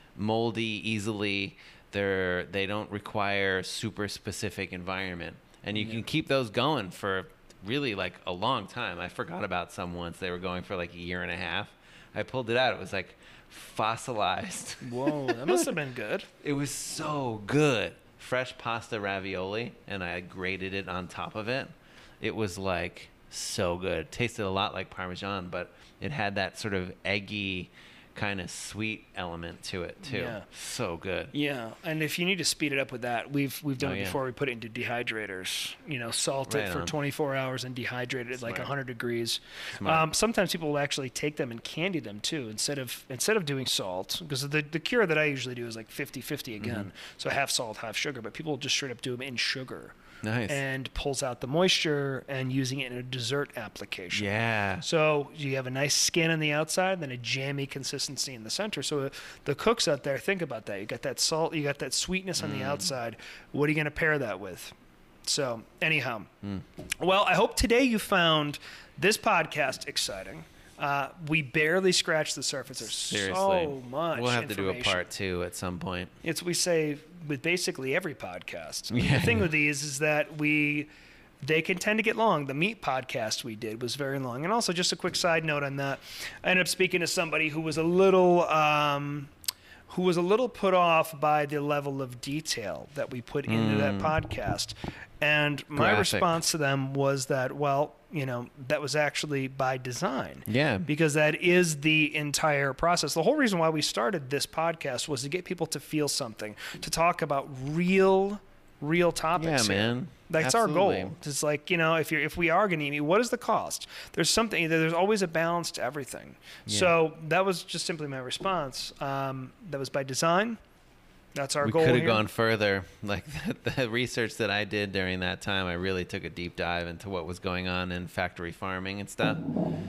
moldy easily. They're they don't require super specific environment, and you Yeah. can keep those going for really like a long time. I forgot about some once. They were going for like a year and a half. I pulled it out. It was like fossilized. Whoa, that must have been good. It was so good. Fresh pasta ravioli, and I grated it on top of it. It was like so good. Tasted a lot like Parmesan, but it had that sort of eggy kind of sweet element to it too. Yeah. So good. Yeah, and if you need to speed it up with that, we've we've done Oh, it yeah. before. We put it into dehydrators. You know, salt Right it for on. twenty-four hours and dehydrate it at like Smart. one hundred degrees. Smart. Um, sometimes people will actually take them and candy them too, instead of instead of doing salt, because the the cure that I usually do is like fifty-fifty again, Mm-hmm. so half salt, half sugar. But people will just straight up do them in sugar. Nice. And pulls out the moisture and using it in a dessert application. Yeah. So you have a nice skin on the outside, and then a jammy consistency in the center. So uh, the cooks out there, think about that. You got that salt, you got that sweetness on the Mm. outside. What are you going to pair that with? So anyhow, Mm. well, I hope today you found this podcast exciting. Uh, we barely scratched the surface. There's Seriously. so much. We'll have to do a information. part two at some point. It's we say with basically every podcast. Yeah. The thing with these is that we they can tend to get long. The meat podcast we did was very long. And also just a quick side note on that. I ended up speaking to somebody who was a little um, who was a little put off by the level of detail that we put into that Mm. podcast. And my Graphic. response to them was that, well, you know, that was actually by design. Yeah. Because that is the entire process. The whole reason why we started this podcast was to get people to feel something, to talk about real real topics. Yeah, here. man. That's Absolutely. our goal. It's like, you know, if you're if we are going to eat meat, what is the cost? There's something. There's always a balance to everything. Yeah. So that was just simply my response. Um, that was by design. That's our We goal could have here. gone further. Like the, the research that I did during that time, I really took a deep dive into what was going on in factory farming and stuff.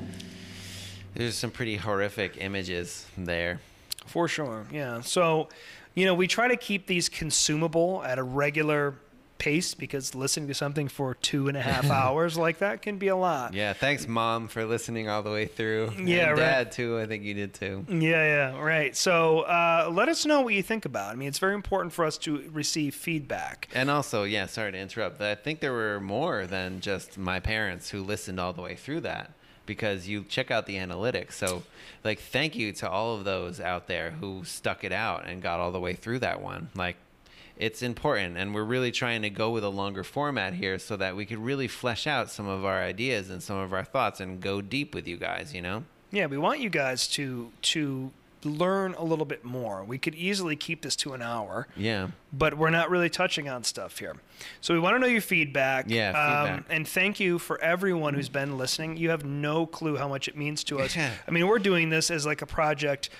There's some pretty horrific images there. For sure, yeah. So, you know, we try to keep these consumable at a regular pace because listening to something for two and a half hours like that can be a lot. Yeah, thanks, Mom, for listening all the way through. Yeah, and right. Dad, too. I think you did, too. Yeah, yeah, right. So uh, let us know what you think about it. I mean, it's very important for us to receive feedback. And also, yeah, sorry to interrupt, but I think there were more than just my parents who listened all the way through that, because you check out the analytics. So, like, thank you to all of those out there who stuck it out and got all the way through that one. Like, it's important, and we're really trying to go with a longer format here so that we could really flesh out some of our ideas and some of our thoughts and go deep with you guys, you know? Yeah, we want you guys to to learn a little bit more. We could easily keep this to an hour. Yeah. But we're not really touching on stuff here. So we want to know your feedback. Yeah, um, feedback. And thank you for everyone who's been listening. You have no clue how much it means to us. Yeah. I mean, we're doing this as like a project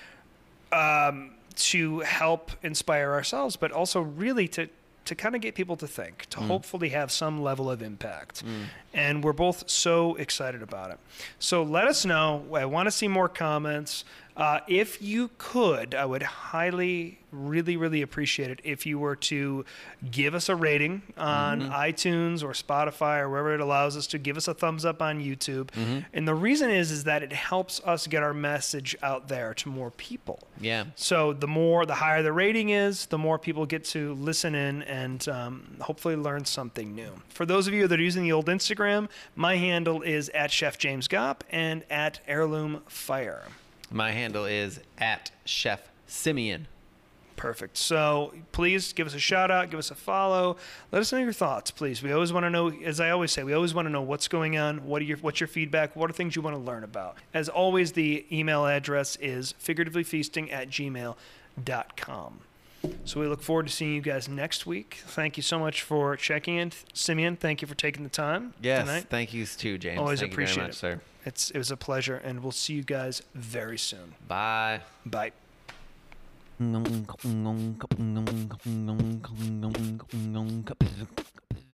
um, to help inspire ourselves, but also really to to kind of get people to think, to Mm. hopefully have some level of impact. Mm. And we're both so excited about it. So let us know. I want to see more comments. Uh, if you could, I would highly, really, really appreciate it if you were to give us a rating on Mhm. iTunes or Spotify or wherever it allows us to. Give us a thumbs up on YouTube. Mhm. And the reason is, is that it helps us get our message out there to more people. Yeah. So the more, the higher the rating is, the more people get to listen in and um, hopefully learn something new. For those of you that are using the old Instagram, my handle is at Chef James Gopp and at Heirloom Fire. My handle is at Chef Simeon. Perfect. So please give us a shout out, give us a follow. Let us know your thoughts, please. We always want to know, as I always say, we always want to know what's going on, what are your, what's your feedback, what are things you want to learn about. As always, the email address is figurativelyfeasting at gmail dot com. So we look forward to seeing you guys next week. Thank you so much for checking in. Simeon, thank you for taking the time Yes, tonight. thank you too, James. Always thank appreciate you very much, it. sir. It's, it was a pleasure, and we'll see you guys very soon. Bye. Bye.